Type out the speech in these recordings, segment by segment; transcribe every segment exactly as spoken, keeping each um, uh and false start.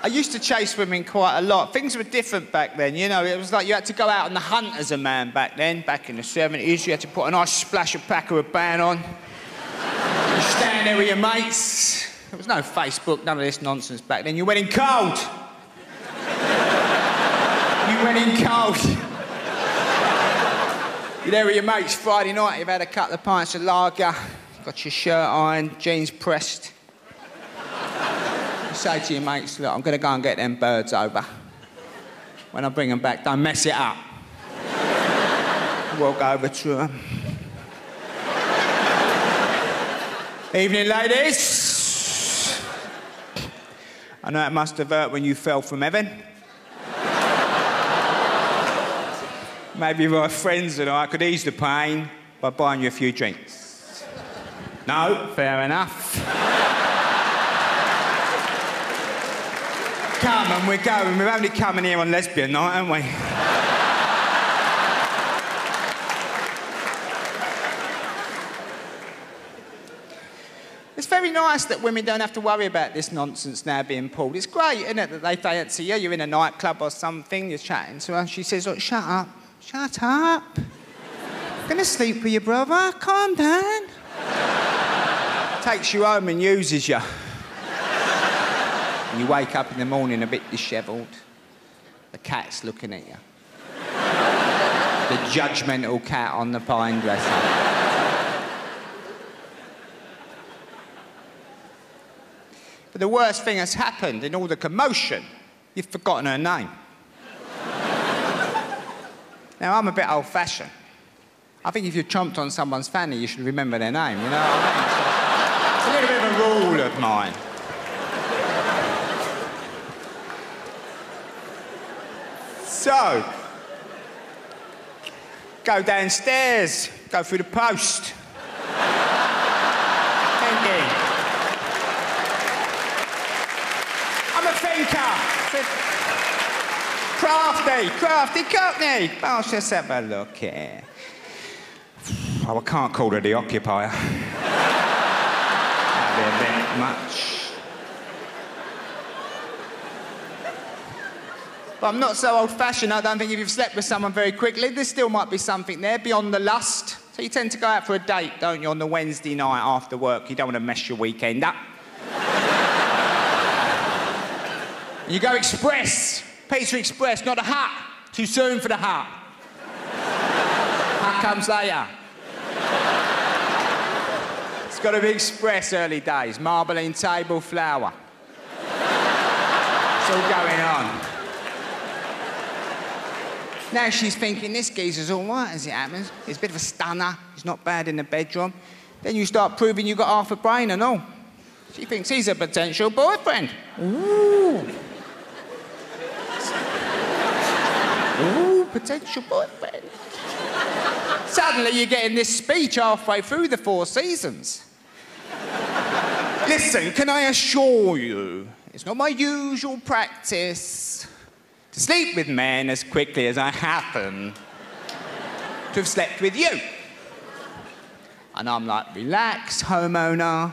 I used to chase women quite a lot. Things were different back then, you know. It was like you had to go out on the hunt as a man back then, back in the seventies. You had to put a nice splash of Paco Rabanne on. You stand there with your mates. There was no Facebook, none of this nonsense back then. You went in cold. You went in cold. You're there with your mates Friday night, you've had a couple of pints of lager, got your shirt ironed, jeans pressed. You say to your mates, look, I'm going to go and get them birds over. When I bring them back, don't mess it up. Walk over to them. Evening, ladies. I know it must have hurt when you fell from heaven. Maybe if I were friends and I could ease the pain by buying you a few drinks. No, fair enough. Come on, we're going. We're only coming here on lesbian night, aren't we? It's very nice that women don't have to worry about this nonsense now being pulled. It's great, isn't it, that they fancy you. You're in a nightclub or something, you're chatting to her, and she says, look, shut up. Shut up. I'm gonna sleep with your brother. Calm down. Takes you home and uses you. And you wake up in the morning a bit dishevelled. The cat's looking at you. The judgmental cat on the pine dresser. But the worst thing has happened in all the commotion. You've forgotten her name. Now, I'm a bit old-fashioned. I think if you chomped on someone's fanny, you should remember their name, you know what I mean? It's a little bit of a rule of mine. So, go downstairs, go through the post. Thinking. I'm a thinker. Crafty, crafty cockney. Oh, let's have a look here. Oh, I can't call her the occupier. That'd be a bit much. But I'm not so old-fashioned. I don't think if you've slept with someone very quickly, there still might be something there beyond the lust. So you tend to go out for a date, don't you, on the Wednesday night after work. You don't want to mess your weekend up. You go express. Pizza Express, not a hut. Too soon for the hut. Hut comes later. It's got to be express early days. Marbling table, flour. It's all going on. Now she's thinking, this geezer's all right as it happens. He's a bit of a stunner. He's not bad in the bedroom. Then you start proving you've got half a brain and all. She thinks he's a potential boyfriend. Ooh. Ooh, potential boyfriend. Suddenly you're getting this speech halfway through the Four Seasons. Listen, can I assure you, it's not my usual practice to sleep with men as quickly as I happen to have slept with you. And I'm like, relax, homeowner.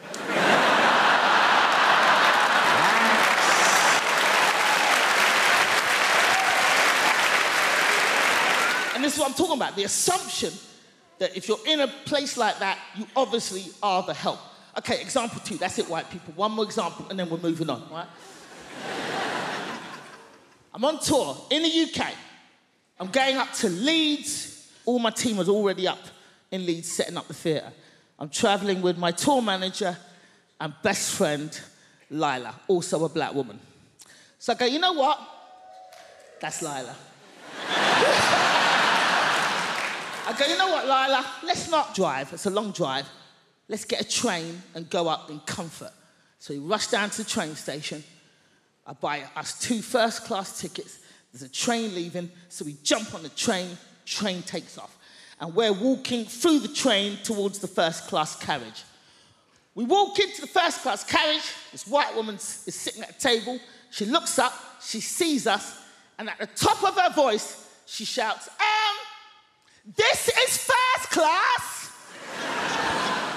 And this is what I'm talking about, the assumption that if you're in a place like that, you obviously are the help. Okay, example two, that's it, white people. One more example, and then we're moving on, right? I'm on tour in the U K. I'm going up to Leeds. All my team was already up in Leeds setting up the theatre. I'm travelling with my tour manager and best friend, Lila, also a black woman. So I go, you know what? That's Lila. I go, you know what, Lila? Let's not drive. It's a long drive. Let's get a train and go up in comfort. So we rush down to the train station. I buy us two first-class tickets. There's a train leaving, so we jump on the train. Train takes off. And we're walking through the train towards the first-class carriage. We walk into the first-class carriage. This white woman is sitting at a table. She looks up. She sees us. And at the top of her voice, she shouts, um, this is first class.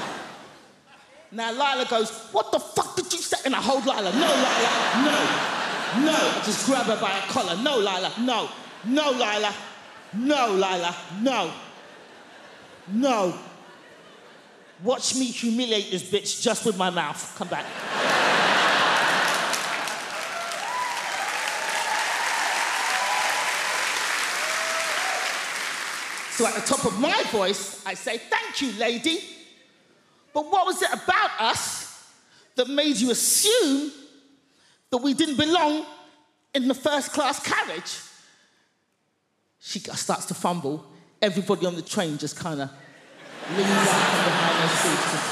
Now Lila goes, what the fuck did you say? And I hold Lila, no, Lila, no. No, I just grab her by a collar. No, Lila, no. No, Lila. No, Lila, no. No. Watch me humiliate this bitch just with my mouth. Come back. So at the top of my voice, I say, thank you, lady. But what was it about us that made you assume that we didn't belong in the first class carriage? She starts to fumble. Everybody on the train just kind of leans out from behind their seats.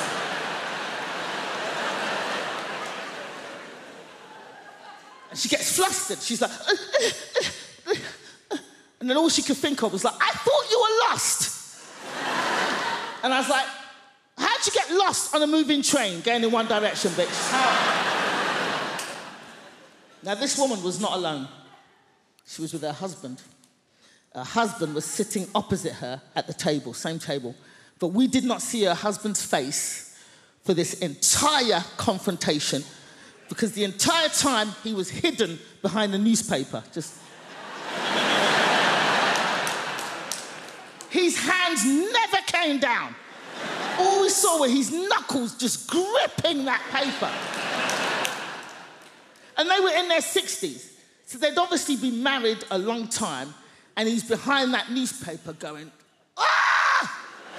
And she gets flustered. She's like, uh, uh, uh, uh. And then all she could think of was like, I thought you were lost. And I was like, how'd you get lost on a moving train going in one direction, bitch? How? Now, this woman was not alone. She was with her husband. Her husband was sitting opposite her at the table, same table. But we did not see her husband's face for this entire confrontation because the entire time he was hidden behind the newspaper. Just... His hands never came down. All we saw were his knuckles just gripping that paper. And they were in their sixties. So they'd obviously been married a long time, and he's behind that newspaper going, ah!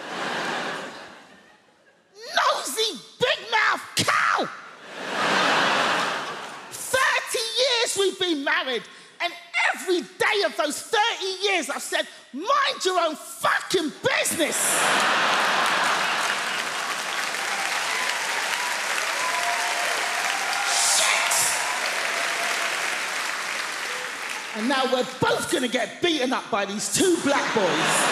Nosy big mouth cow! thirty years we've been married, and every day of those thirty years I've said, mind your own fucking business! And now we're both gonna get beaten up by these two black boys.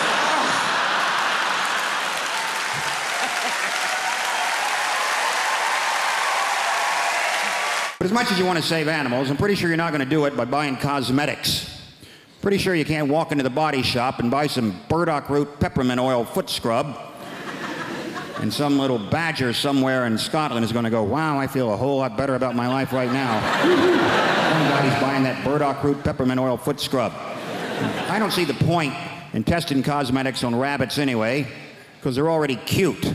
But as much as you want to save animals, I'm pretty sure you're not going to do it by buying cosmetics. Pretty sure you can't walk into the body shop and buy some burdock root peppermint oil foot scrub. And some little badger somewhere in Scotland is going to go, wow, I feel a whole lot better about my life right now. Somebody's buying that burdock root peppermint oil foot scrub. I don't see the point in testing cosmetics on rabbits anyway, because they're already cute.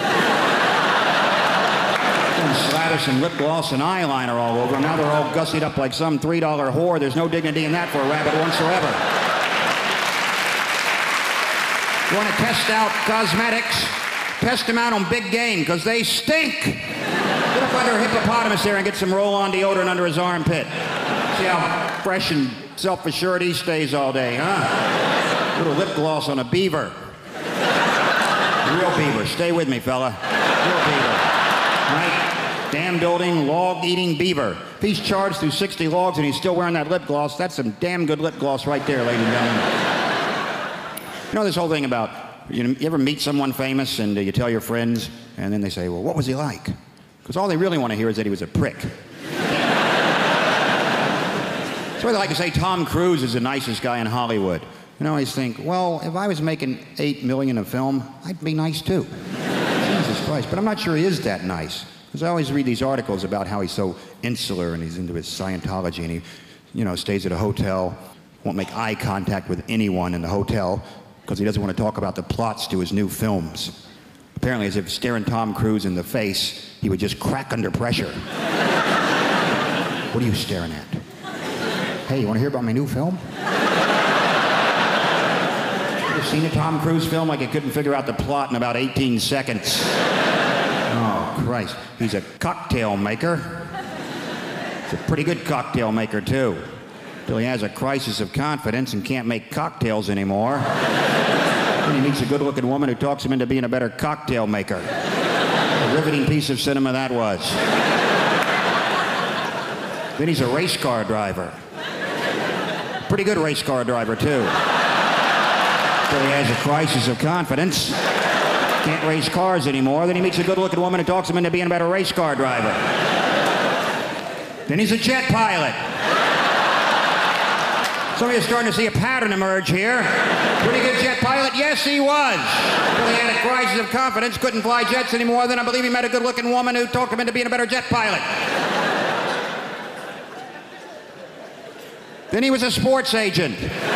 Slather some lip gloss and eyeliner all over. Now they're all gussied up like some three dollar whore. There's no dignity in that for a rabbit whatsoever. You want to test out cosmetics? Test them out on big game, because they stink. Get up under a hippopotamus there and get some roll-on deodorant under his armpit. See how fresh and self-assured he stays all day, huh? Little lip gloss on a beaver. Real beaver. Stay with me, fella. Real beaver. Right? Dam building, log eating beaver. If he's charged through sixty logs and he's still wearing that lip gloss, that's some damn good lip gloss right there, ladies and gentlemen. You know this whole thing about, you, know, you ever meet someone famous and uh, you tell your friends and then they say, well, what was he like? Because all they really want to hear is that he was a prick. So they like to say Tom Cruise is the nicest guy in Hollywood. And I always think, well, if I was making eight million a film, I'd be nice too. Jesus Christ, but I'm not sure he is that nice. Because I always read these articles about how he's so insular and he's into his Scientology and he, you know, stays at a hotel, won't make eye contact with anyone in the hotel because he doesn't want to talk about the plots to his new films. Apparently, as if staring Tom Cruise in the face, he would just crack under pressure. What are you staring at? Hey, you want to hear about my new film? You ever seen a Tom Cruise film like he couldn't figure out the plot in about eighteen seconds? Oh, Christ. He's a cocktail maker. He's a pretty good cocktail maker, too. Till he has a crisis of confidence and can't make cocktails anymore. Then he meets a good-looking woman who talks him into being a better cocktail maker. A riveting piece of cinema that was. Then he's a race car driver. Pretty good race car driver, too. Till he has a crisis of confidence. Can't race cars anymore. Then he meets a good-looking woman who talks him into being a better race car driver. Then he's a jet pilot. Some of you are starting to see a pattern emerge here. Pretty good jet pilot? Yes, he was. Until he had a crisis of confidence, couldn't fly jets anymore. Then I believe he met a good-looking woman who talked him into being a better jet pilot. Then he was a sports agent.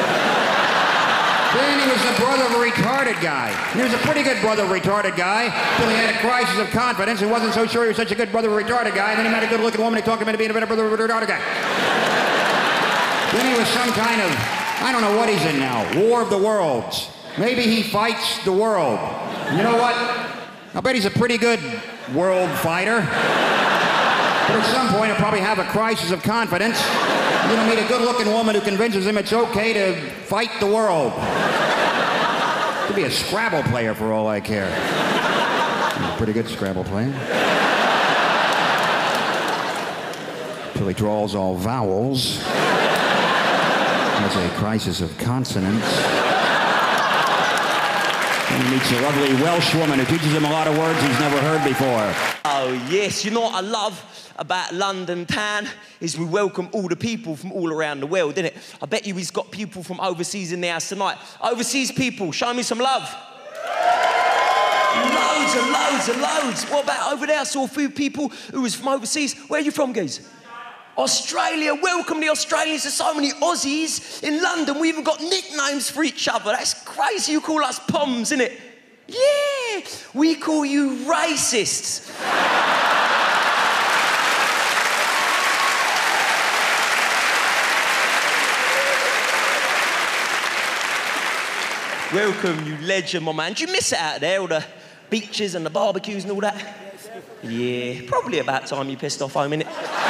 Then he was the brother of a retarded guy. And he was a pretty good brother of a retarded guy until he had a crisis of confidence and wasn't so sure he was such a good brother of a retarded guy. And then he met a good-looking woman who talked him into being a better brother of a retarded guy. Then he was some kind of, I don't know what he's in now, War of the Worlds. Maybe he fights the world. You know what? I bet he's a pretty good world fighter. But at some point he'll probably have a crisis of confidence. You're gonna meet a good-looking woman who convinces him it's okay to fight the world. Could be a Scrabble player for all I care. He's a pretty good Scrabble player. Until he draws all vowels. Has a crisis of consonants. And he meets a lovely Welsh woman who teaches him a lot of words he's never heard before. Oh, yes. You know what I love about London town is we welcome all the people from all around the world, innit? I bet you he's got people from overseas in the house tonight. Overseas people, show me some love. Loads and loads and loads. What about over there? I saw a few people who was from overseas. Where are you from, guys? Australia. Welcome the Australians. There's so many Aussies in London. We even got nicknames for each other. That's crazy. You call us Poms, innit? Yeah. We call you racists. Welcome, you legend, my man. Do you miss it out there, all the beaches and the barbecues and all that? Yeah, probably about time you pissed off home, innit?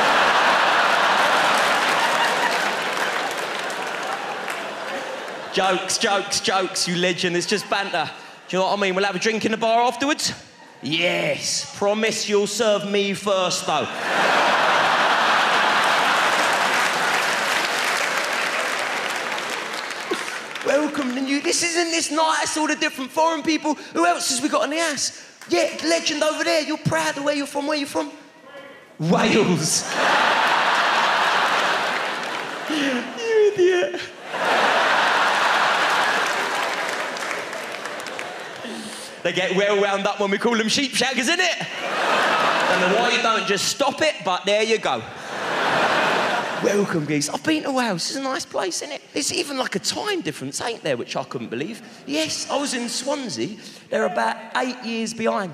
Jokes, jokes, jokes, you legend. It's just banter. Do you know what I mean? We'll have a drink in the bar afterwards? Yes. Promise you'll serve me first, though. Welcome to you. This isn't this nice, all the different foreign people. Who else has we got in the house? Yeah, legend over there. You're proud of where you're from. Where you from? Wales. You idiot. They get well wound up when we call them sheep shaggers, innit? Don't know why you don't just stop it, but there you go. Welcome, geese. I've been to Wales. It's a nice place, isn't it? There's even like a time difference, ain't there, which I couldn't believe. Yes, I was in Swansea. They're about eight years behind.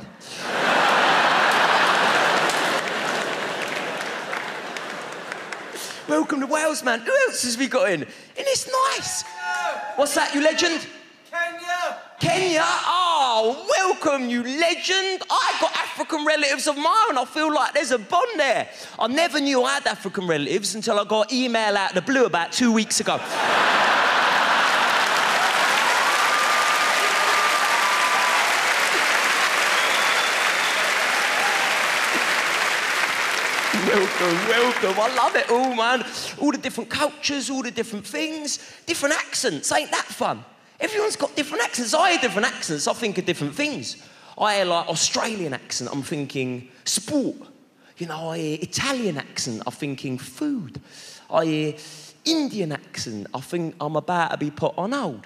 Welcome to Wales, man. Who else has we got in? And it's nice. What's that, you legend? Kenya! Kenya? Oh, welcome, you legend. I got African relatives of mine and I feel like there's a bond there. I never knew I had African relatives until I got an email out of the blue about two weeks ago. Welcome, welcome. I love it all, man. All the different cultures, all the different things, different accents. Ain't that fun? Everyone's got different accents. I hear different accents, I think of different things. I hear like Australian accent, I'm thinking sport. You know, I hear Italian accent, I'm thinking food. I hear Indian accent, I think I'm about to be put on hold.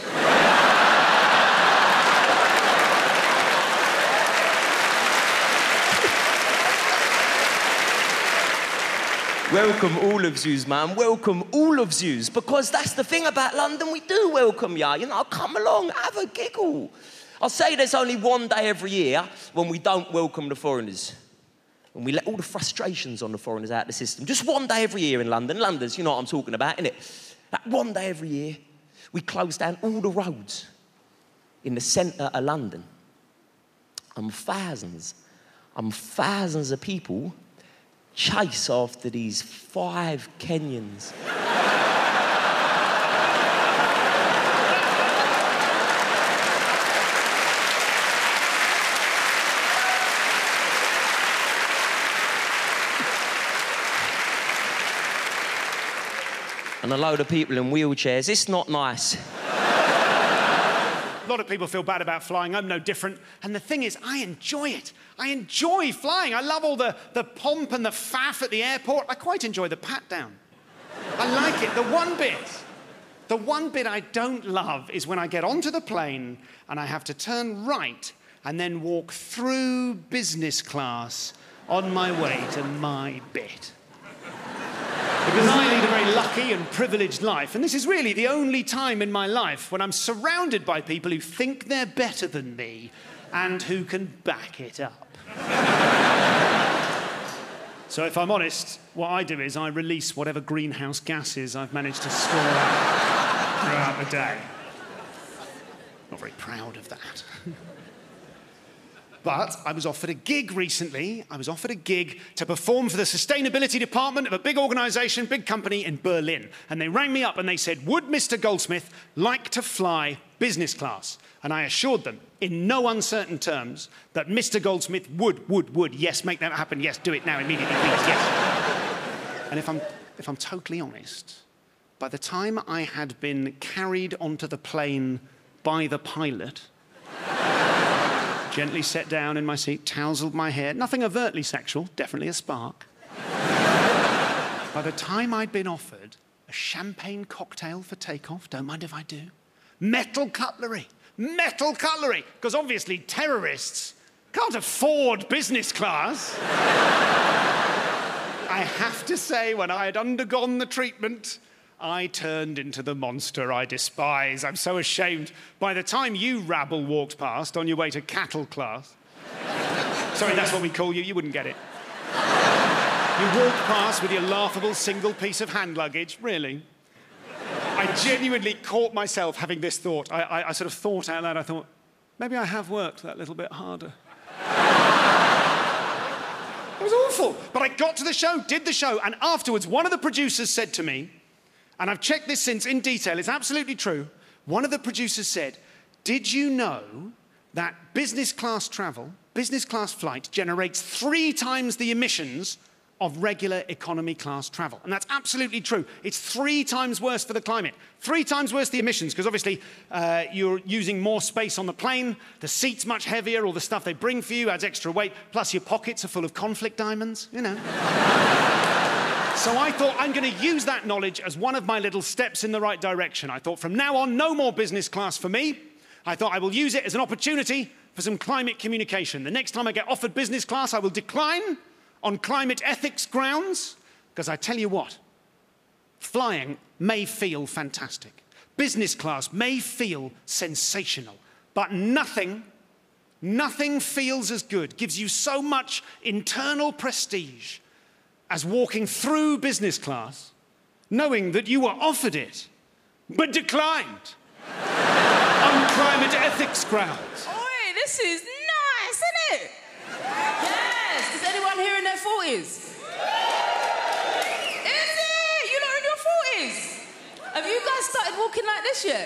Welcome all of yous, man. Welcome all of yous. Because that's the thing about London, we do welcome ya. You know, come along, have a giggle. I'll say there's only one day every year when we don't welcome the foreigners. And we let all the frustrations on the foreigners out of the system. Just one day every year in London. London's, you know what I'm talking about, innit? That one day every year, we close down all the roads in the centre of London. And thousands, and thousands of people chase after these five Kenyans. And a load of people in wheelchairs. It's not nice. A lot of people feel bad about flying. I'm no different. And the thing is, I enjoy it. I enjoy flying. I love all the, the pomp and the faff at the airport. I quite enjoy the pat-down. I like it. The one bit, the one bit I don't love is when I get onto the plane and I have to turn right and then walk through business class on my way to my bit. Because I lead a very lucky lucky and privileged life, and this is really the only time in my life when I'm surrounded by people who think they're better than me and who can back it up. So if I'm honest, what I do is I release whatever greenhouse gases I've managed to store out throughout the day. Not very proud of that. But I was offered a gig recently. I was offered a gig to perform for the sustainability department of a big organisation, big company in Berlin. And they rang me up and they said, would Mister Goldsmith like to fly business class? And I assured them, in no uncertain terms, that Mister Goldsmith would, would, would, yes, make that happen, yes, do it now, immediately, please, yes. And if I'm, if I'm totally honest, by the time I had been carried onto the plane by the pilot, gently sat down in my seat, tousled my hair, nothing overtly sexual, definitely a spark. By the time I'd been offered a champagne cocktail for takeoff, don't mind if I do, metal cutlery, metal cutlery, because obviously terrorists can't afford business class. I have to say, when I had undergone the treatment, I turned into the monster I despise. I'm so ashamed. By the time you rabble walked past on your way to cattle class... Sorry, that's what we call you. You wouldn't get it. You walked past with your laughable single piece of hand luggage. Really? I genuinely caught myself having this thought. I, I, I sort of thought out loud. I thought, maybe I have worked that little bit harder. It was awful. But I got to the show, did the show, and afterwards, one of the producers said to me, and I've checked this since in detail, it's absolutely true. One of the producers said, did you know that business class travel, business class flight, generates three times the emissions of regular economy class travel? And that's absolutely true. It's three times worse for the climate. Three times worse the emissions, because obviously uh, you're using more space on the plane, the seat's much heavier, all the stuff they bring for you adds extra weight, plus your pockets are full of conflict diamonds, you know. So I thought, I'm going to use that knowledge as one of my little steps in the right direction. I thought, from now on, no more business class for me. I thought I will use it as an opportunity for some climate communication. The next time I get offered business class, I will decline on climate ethics grounds, because I tell you what, flying may feel fantastic. Business class may feel sensational, but nothing, nothing feels as good, gives you so much internal prestige as walking through business class, knowing that you were offered it, but declined on climate ethics grounds. Oi, this is nice, isn't it? Yes. Is anyone here in their forties? Is it? You're not in your forties? Have you guys started walking like this yet?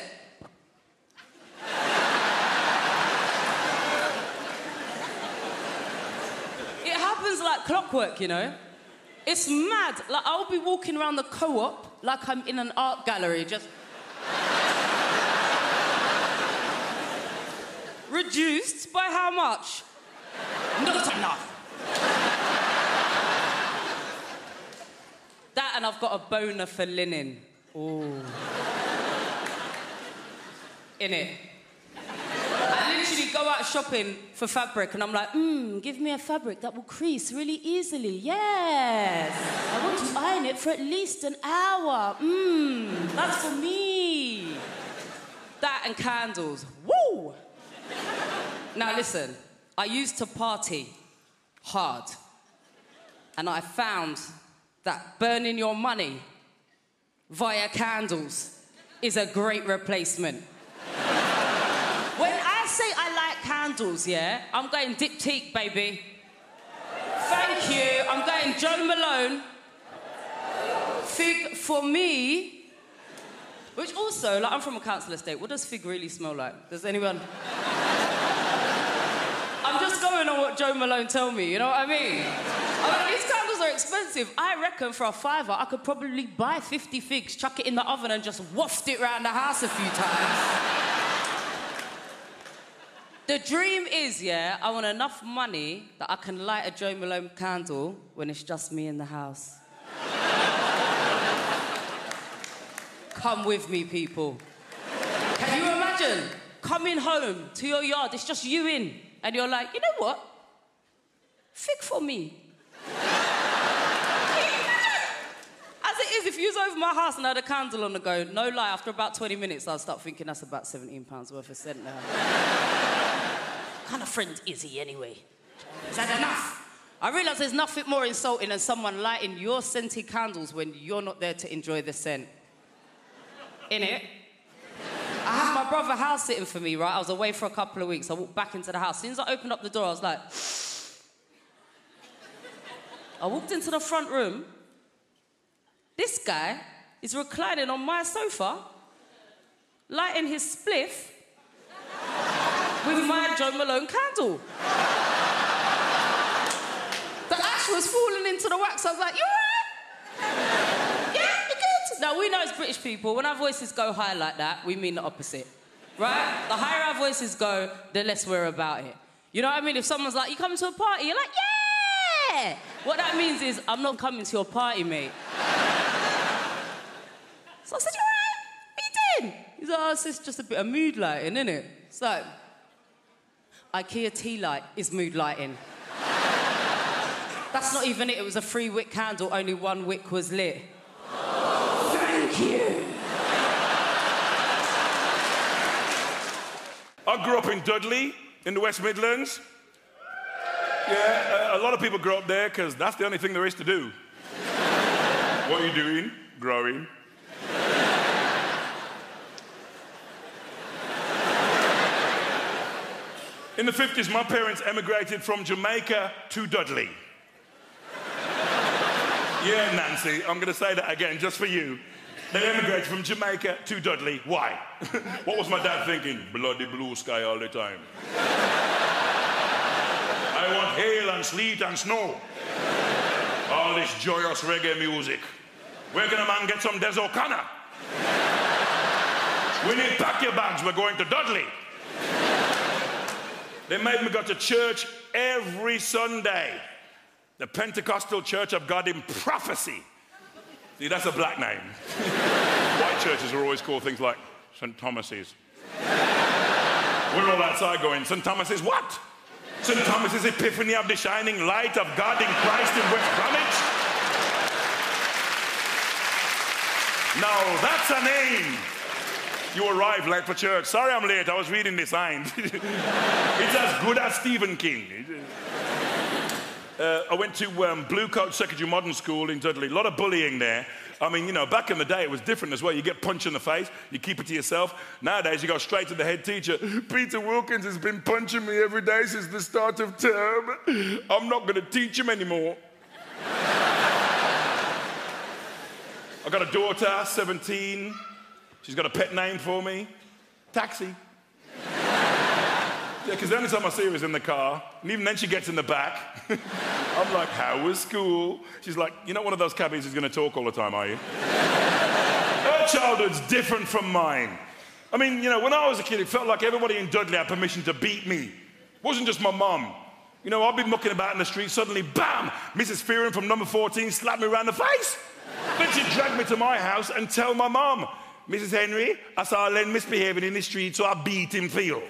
It happens like clockwork, you know? It's mad. Like, I'll be walking around the co-op like I'm in an art gallery, just... Reduced by how much? Not enough. That, and I've got a boner for linen. Ooh. In it. I literally go out shopping for fabric and I'm like, mmm, give me a fabric that will crease really easily. Yes. I want to iron it for at least an hour. Mmm, that's for me. That and candles. Woo! Now listen, I used to party hard. And I found that burning your money via candles is a great replacement. When I say I like candles, yeah, I'm going diptyque, baby. Thank you. I'm going Jo Malone. Fig for me. Which also, like, I'm from a council estate. What does fig really smell like? Does anyone... I'm just going on what Jo Malone told me, you know what I mean? I mean, these candles are expensive. I reckon for a fiver, I could probably buy fifty figs, chuck it in the oven and just waft it around the house a few times. The dream is, yeah, I want enough money that I can light a Jo Malone candle when it's just me in the house. Come with me, people. Can you imagine coming home to your yard, it's just you in, and you're like, you know what? Fig for me. As it is, if you was over my house and had a candle on the go, no lie, after about twenty minutes, I'll start thinking that's about seventeen pounds worth of scent now. What kind of friend is he anyway? Is that enough? I realise there's nothing more insulting than someone lighting your scented candles when you're not there to enjoy the scent. Innit? I had my brother house sitting for me, right? I was away for a couple of weeks. I walked back into the house. As soon as I opened up the door, I was like... I walked into the front room. This guy is reclining on my sofa, lighting his spliff with my Joe Malone candle. The ash was falling into the wax. I was like, you all right? Yeah, you good? Now, we know as British people, when our voices go high like that, we mean the opposite, right? The higher our voices go, the less we're about it. You know what I mean? If someone's like, you coming to a party? You're like, yeah! What that means is, I'm not coming to your party, mate. So I said, you all right? What are you doing? He's like, oh, it's just- just a bit of mood lighting, isn't it? So, IKEA tea light is mood lighting. That's not even it. It was a three wick candle, only one wick was lit. Thank you. I grew up in Dudley, in the West Midlands. Yeah, a lot of people grow up there because that's the only thing there is to do. What are you doing? Growing. In the fifties, my parents emigrated from Jamaica to Dudley. Yeah, Nancy, I'm going to say that again just for you. They emigrated from Jamaica to Dudley. Why? What was my dad thinking? Bloody blue sky all the time. I want hail and sleet and snow. All this joyous reggae music. Where can a man get some Des O'Connor? We need pack your bags, we're going to Dudley. They made me go to church every Sunday. The Pentecostal Church of God in Prophecy. See, that's a black name. White churches are always called things like Saint Thomas's. We're all outside going, Saint Thomas's what? Saint Thomas's Epiphany of the Shining Light of God in Christ in West Bromwich? Now, that's a name. You arrived late for church. Sorry I'm late, I was reading the signs. It's as good as Stephen King. Uh, I went to um, Blue Coat Secondary Modern School in Dudley. A lot of bullying there. I mean, you know, back in the day, it was different as well. You get punched in the face, you keep it to yourself. Nowadays, you go straight to the head teacher. Peter Wilkins has been punching me every day since the start of term. I'm not going to teach him anymore. I've got a daughter, seventeen. She's got a pet name for me. Taxi. Yeah, because the only time I see her is in the car, and even then she gets in the back. I'm like, how was school? She's like, you're not one of those cabbies who's going to talk all the time, are you? Her childhood's different from mine. I mean, you know, when I was a kid, it felt like everybody in Dudley had permission to beat me. It wasn't just my mum. You know, I'd be mucking about in the street, suddenly, bam, Missus Fearon from number fourteen slapped me around the face. Then she'd drag me to my house and tell my mum, Missus Henry, I saw Len misbehaving in the street, so I beat him for you.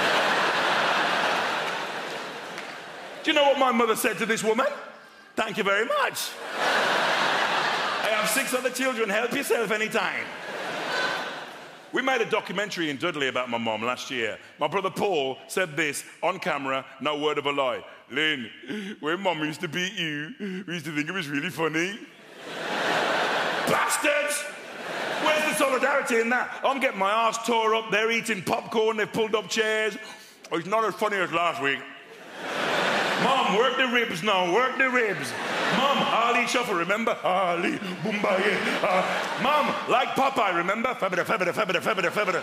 Do you know what my mother said to this woman? Thank you very much. I have six other children, help yourself anytime. We made a documentary in Dudley about my mom last year. My brother Paul said this on camera, no word of a lie. Lynn, when mum used to beat you, we used to think it was really funny. Bastards! Where's the solidarity in that? I'm getting my arse tore up, they're eating popcorn, they've pulled up chairs. Oh, it's not as funny as last week. Mom, work the ribs now, work the ribs. Mom, Harley Shuffle, remember? Harley, Boombaye. Uh, Mom, like Popeye, remember? Fabida, fabida, fabida, fabida, fabida.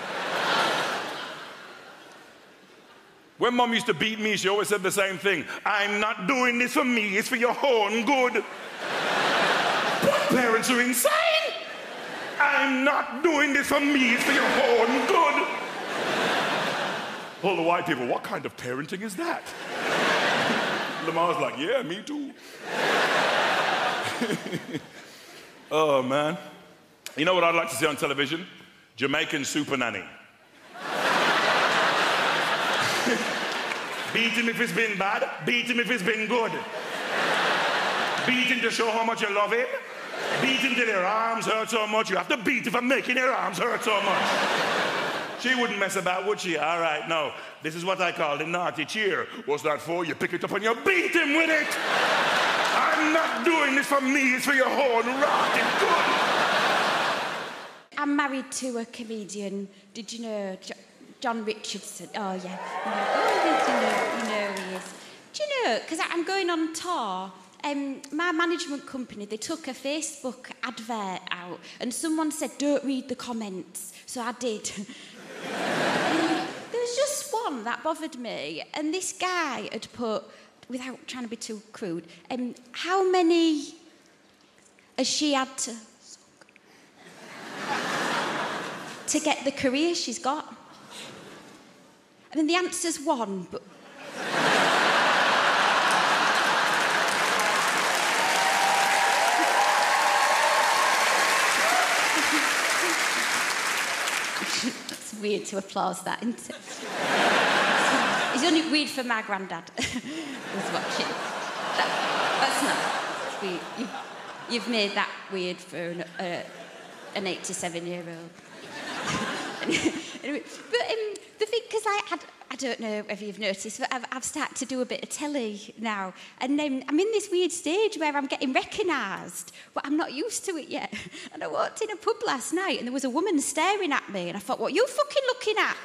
When Mom used to beat me, she always said the same thing. I'm not doing this for me, it's for your own good. What parents are insane? I'm not doing this for me, it's for your own good. All the white people, what kind of parenting is that? Lamar's like, yeah, me too. Oh, man. You know what I'd like to see on television? Jamaican Super Nanny. Beat him if it's been bad, beat him if it's been good. Beat him to show how much you love him, beat until your arms hurt so much. You have to beat if I'm making your arms hurt so much. She wouldn't mess about, would she? All right, no. This is what I call the naughty cheer. What's that for? You pick it up and you beat him with it. I'm not doing this for me. It's for your horn rotting good. I'm married to a comedian. Did you know jo- John Richardson? Oh, yeah. Oh, did you know, you know he is. Do you know, because I'm going on tour, um, my management company, they took a Facebook advert out and someone said, don't read the comments. So I did. There was just one that bothered me, and this guy had put, without trying to be too crude, um, how many has she had to suck to get the career she's got? I mean, the answer's one, but... It's weird to applause that, isn't it? It's only weird for my granddad who's watching. That, that's not weird. You've, you've made that weird for an, uh, an eighty-seven-year-old. Anyway, but um, the thing, because I had, I don't know if you've noticed, but I've, I've started to do a bit of telly now, and um, I'm in this weird stage where I'm getting recognised, but I'm not used to it yet. And I walked in a pub last night, and there was a woman staring at me, and I thought, what are you fucking looking at?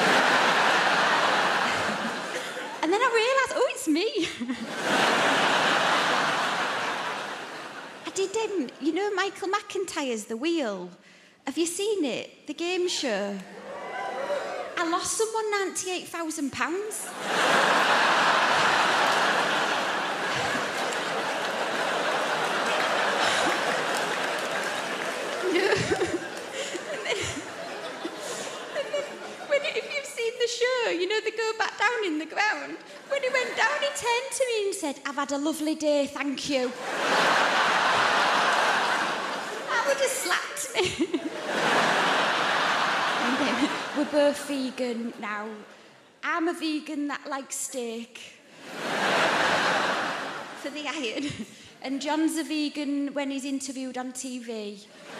And then I realised, oh, it's me. I did, um, you know Michael McIntyre's The Wheel? Have you seen it? The game show? I lost someone ninety-eight thousand pounds. No. And then, and then when it, if you've seen the show, you know they go back down in the ground. When he went down, he turned to me and said, I've had a lovely day, thank you. That would have slapped me. We're both vegan now. I'm a vegan that likes steak for the iron, and John's a vegan when he's interviewed on T V.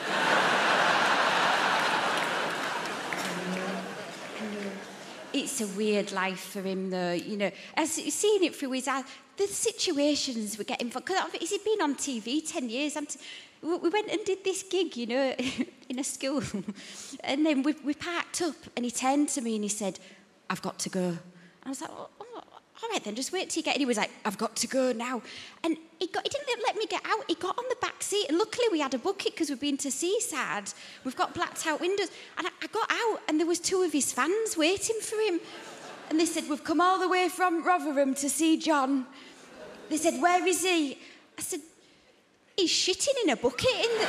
It's a weird life for him, though, you know. I've seen it through his eyes. The situations we're getting... Because he's been on T V ten years. I'm t- we went and did this gig, you know, in a school. And then we, we parked up, and he turned to me and he said, I've got to go. And I was like, oh, oh, all right then, just wait till you get in. He was like, I've got to go now. And he, got, he didn't let me get out. He got on the back seat, and luckily we had a bucket because we've been to Seaside. We've got blacked out windows. And I, I got out, and there was two of his fans waiting for him. And they said, we've come all the way from Rotherham to see John. They said, where is he? I said, he's shitting in a bucket in the...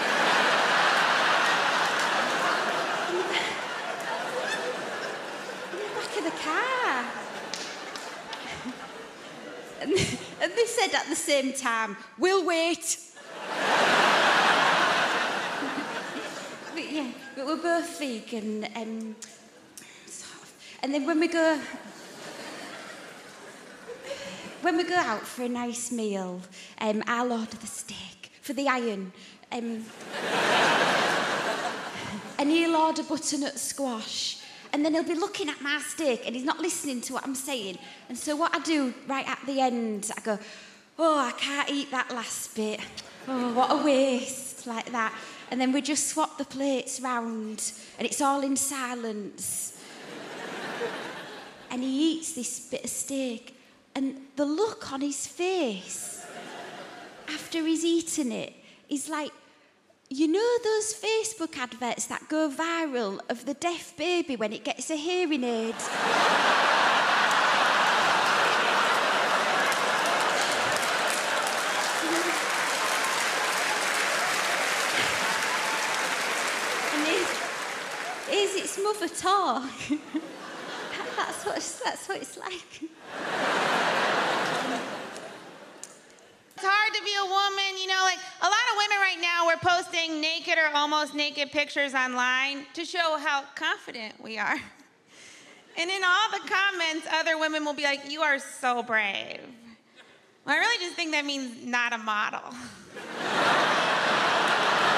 in the back of the car. And, and they said at the same time, we'll wait. But yeah, but we're both vegan. Um, sort of. And then when we go... When we go out for a nice meal, um, I'll order the steak for the iron. Um, and he'll order butternut squash. And then he'll be looking at my steak and he's not listening to what I'm saying. And so what I do right at the end, I go, oh, I can't eat that last bit. Oh, what a waste, like that. And then we just swap the plates round and it's all in silence. And he eats this bit of steak. And the look on his face after he's eaten it is like, you know those Facebook adverts that go viral of the deaf baby when it gets a hearing aid? And here's, here's its mother talk. That's what it's, that's what it's like. It's hard to be a woman, you know, like a lot of women right now, we're posting naked or almost naked pictures online to show how confident we are. And in all the comments, other women will be like, you are so brave. Well, I really just think that means not a model.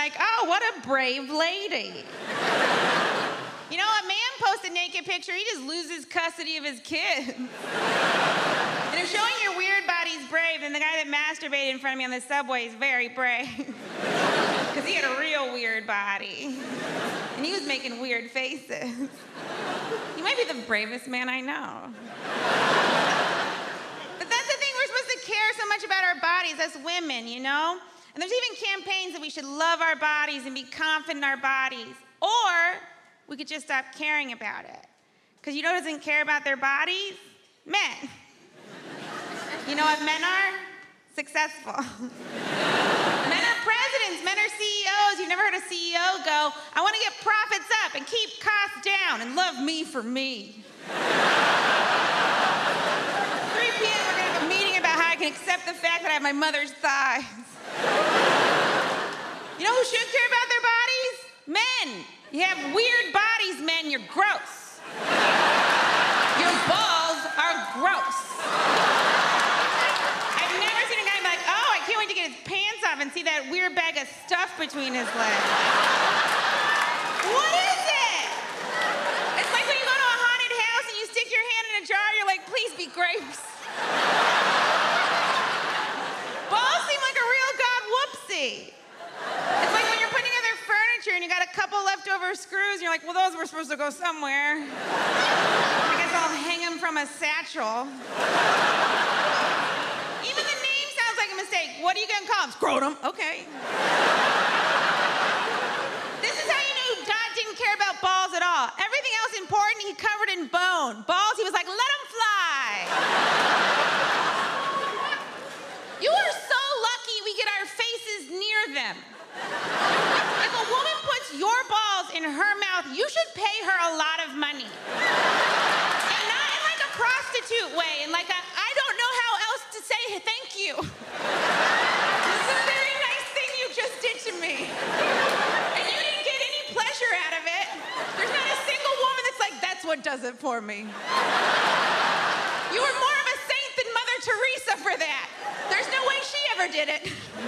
like, oh, what a brave lady. You know, a man posts a naked picture, he just loses custody of his kids. And if showing your weird body's brave, then the guy that masturbated in front of me on the subway is very brave. Because he had a real weird body. And he was making weird faces. He might be the bravest man I know. But that's the thing, we're supposed to care so much about our bodies as women, you know? And there's even campaigns that we should love our bodies and be confident in our bodies. Or we could just stop caring about it. Because you know who doesn't care about their bodies? Men. You know what men are? Successful. Men are presidents, men are C E Os. You've never heard a C E O go, I want to get profits up and keep costs down and love me for me. three p m we're going to have a meeting about how I can accept the fact that I have my mother's thighs. You know who should care about their bodies? Men. You have weird bodies, men, you're gross. Your balls are gross. I've never seen a guy be like, oh, I can't wait to get his pants off and see that weird bag of stuff between his legs. What is it? It's like when you go to a haunted house and you stick your hand in a jar, you're like, please be grapes. Balls seem like a real god whoopsie. It's like when you're putting together furniture and you got a couple leftover screws and you're like, well, those were supposed to go somewhere. I guess I'll hang them from a satchel. Even the name sounds like a mistake. What are you gonna call them? Scrotum. Okay. This is how you knew God didn't care about balls at all. Everything else important, he covered in bone. Balls, he was like, let them fly. You are so lucky we get our faces near them. If a woman puts your balls in her mouth, you should pay her a lot of money. And not in like a prostitute way, and like a, I don't know how else to say thank you. This is a very nice thing you just did to me. And you didn't get any pleasure out of it. There's not a single woman that's like, that's what does it for me. You were more of a saint than Mother Teresa for that. There's no way she ever did it.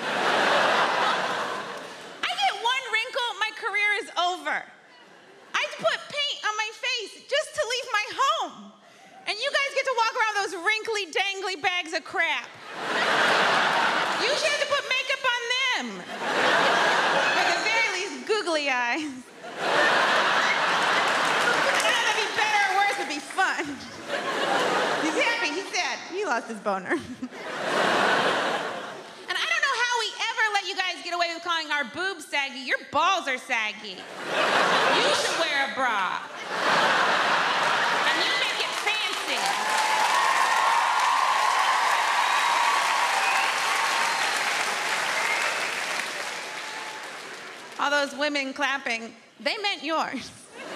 I get one wrinkle, my career is over. I had to put paint on my face just to leave my home. And you guys get to walk around with those wrinkly, dangly bags of crap. You should have to put makeup on them. Or at the very least, googly eyes. I don't know if that'd be better or worse, it'd be fun. He's happy, he's sad. He lost his boner. And I don't know how we ever let you guys get away with calling our boobs saggy. Your balls are saggy. You should wear a bra. And you make it fancy. All those women clapping, they meant yours.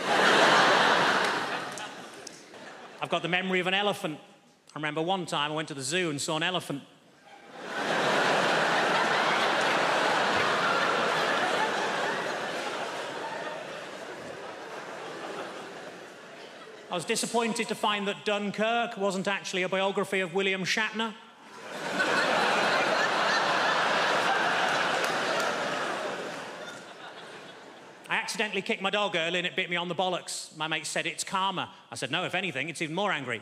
I've got the memory of an elephant. I remember one time I went to the zoo and saw an elephant. I was disappointed to find that Dunkirk wasn't actually a biography of William Shatner. I accidentally kicked my dog early and it bit me on the bollocks. My mate said, it's karma. I said, no, if anything, it's even more angry.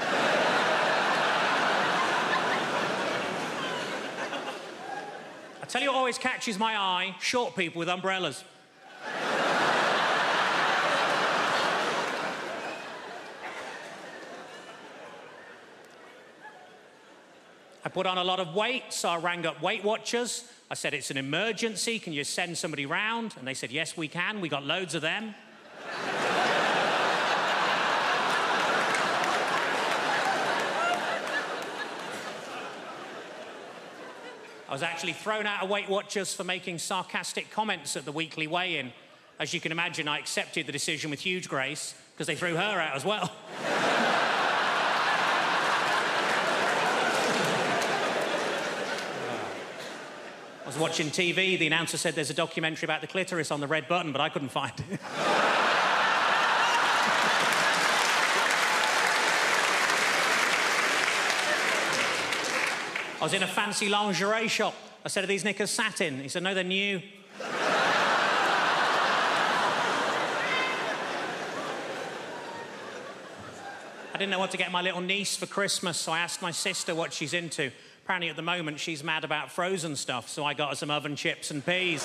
I tell you what always catches my eye, short people with umbrellas. I put on a lot of weight, so I rang up Weight Watchers. I said, it's an emergency, can you send somebody round? And they said, yes, we can, we got loads of them. I was actually thrown out of Weight Watchers for making sarcastic comments at the weekly weigh-in. As you can imagine, I accepted the decision with huge grace, because they threw her out as well. I was watching T V, the announcer said there's a documentary about the clitoris on the red button, but I couldn't find it. I was in a fancy lingerie shop. I said, are these knickers satin? He said, no, they're new. didn't know what to get my little niece for Christmas, so I asked my sister what she's into. Apparently, at the moment, she's mad about frozen stuff, so I got her some oven chips and peas.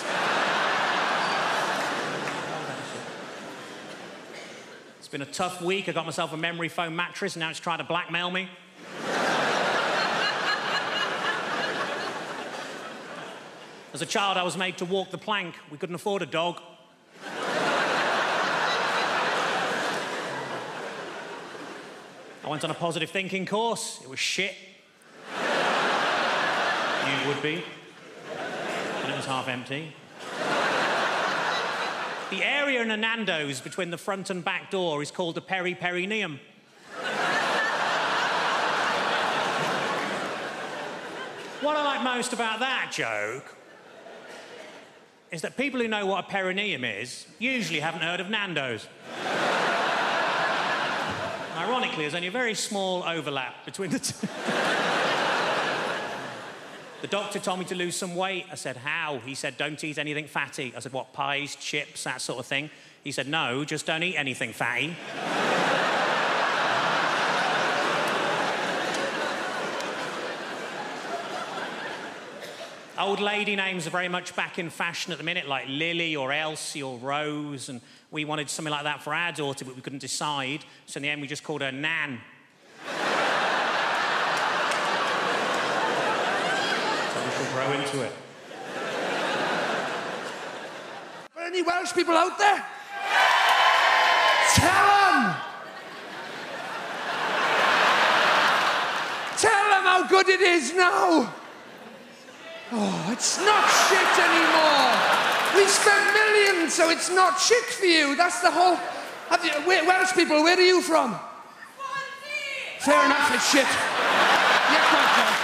It's been a tough week. I got myself a memory foam mattress, and now it's trying to blackmail me. As a child, I was made to walk the plank. We couldn't afford a dog. I went on a positive thinking course. It was shit. You would be. And it was half empty. The area in a Nando's between the front and back door is called the peri-perineum. What I like most about that joke is that people who know what a perineum is usually haven't heard of Nando's. Ironically, there's only a very small overlap between the two. The doctor told me to lose some weight. I said, how? He said, don't eat anything fatty. I said, what, pies, chips, that sort of thing? He said, no, just don't eat anything fatty. Old lady names are very much back in fashion at the minute, like Lily or Elsie or Rose, and we wanted something like that for our daughter, but we couldn't decide, so in the end we just called her Nan. So we should grow into it. Are there any Welsh people out there? Tell them! Tell them how good it is now! Oh, it's not shit anymore. We spent millions, so it's not shit for you. That's the whole... Have you, where, Welsh people, where are you from? Swansea. Fair enough, it's shit. Yeah, quite fair.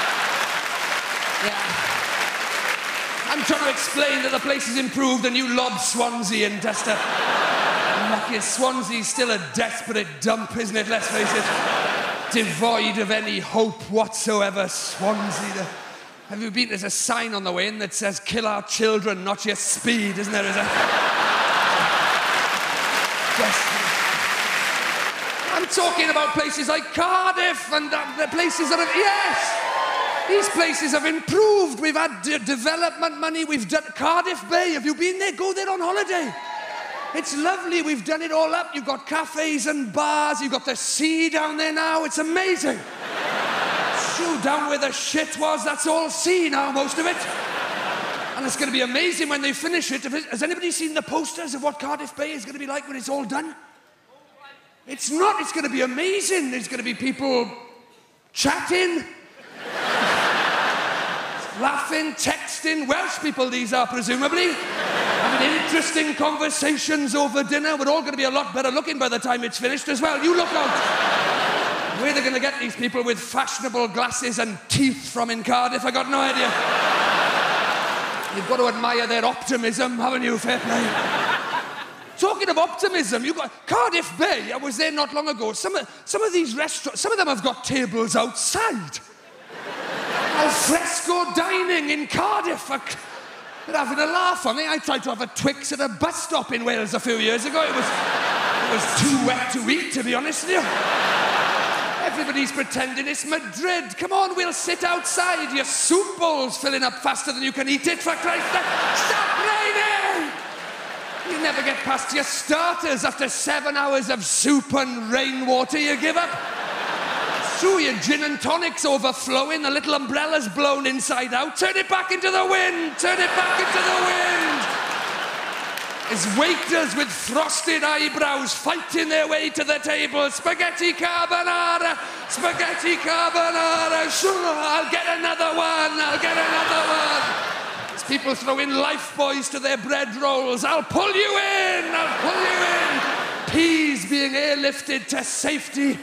Yeah. I'm trying to explain that the place has improved and you lob Swansea and just a... Lucky Swansea's still a desperate dump, isn't it? Let's face it. Devoid of any hope whatsoever, Swansea. The... Have you been? There's a sign on the way in that says, kill our children, not your speed, isn't there? Is there? Yes. I'm talking about places like Cardiff and uh, the places that have... Yes! These places have improved. We've had de development money. We've done... Cardiff Bay, have you been there? Go there on holiday. It's lovely. We've done it all up. You've got cafes and bars. You've got the sea down there now. It's amazing. Shoot, down where the shit was, that's all sea now, most of it. And it's going to be amazing when they finish it. Has anybody seen the posters of what Cardiff Bay is going to be like when it's all done? It's not. It's going to be amazing. There's going to be people chatting, laughing, texting. Welsh people, these are, presumably. Having interesting conversations over dinner. We're all going to be a lot better looking by the time it's finished as well. You look out. Where are they going to get these people with fashionable glasses and teeth from in Cardiff? I got no idea. You've got to admire their optimism, haven't you? Fair play. Talking of optimism, you got Cardiff Bay. I was there not long ago. Some of, some of these restaurants, some of them have got tables outside. Al fresco dining in Cardiff. They're having a laugh on me. I tried to have a Twix at a bus stop in Wales a few years ago. It was, it was too wet to eat, to be honest with you. Everybody's pretending it's Madrid. Come on, we'll sit outside. Your soup bowl's filling up faster than you can eat it, for Christ's sake. Stop raining! You never get past your starters after seven hours of soup and rainwater. You give up. So your gin and tonic's overflowing, the little umbrella's blown inside out. Turn it back into the wind. Turn it back into the wind. It's waiters with frosted eyebrows fighting their way to the table. Spaghetti carbonara, spaghetti carbonara. Sure, I'll get another one, I'll get another one. It's people throwing life buoys to their bread rolls. I'll pull you in, I'll pull you in. Peas being airlifted to safety.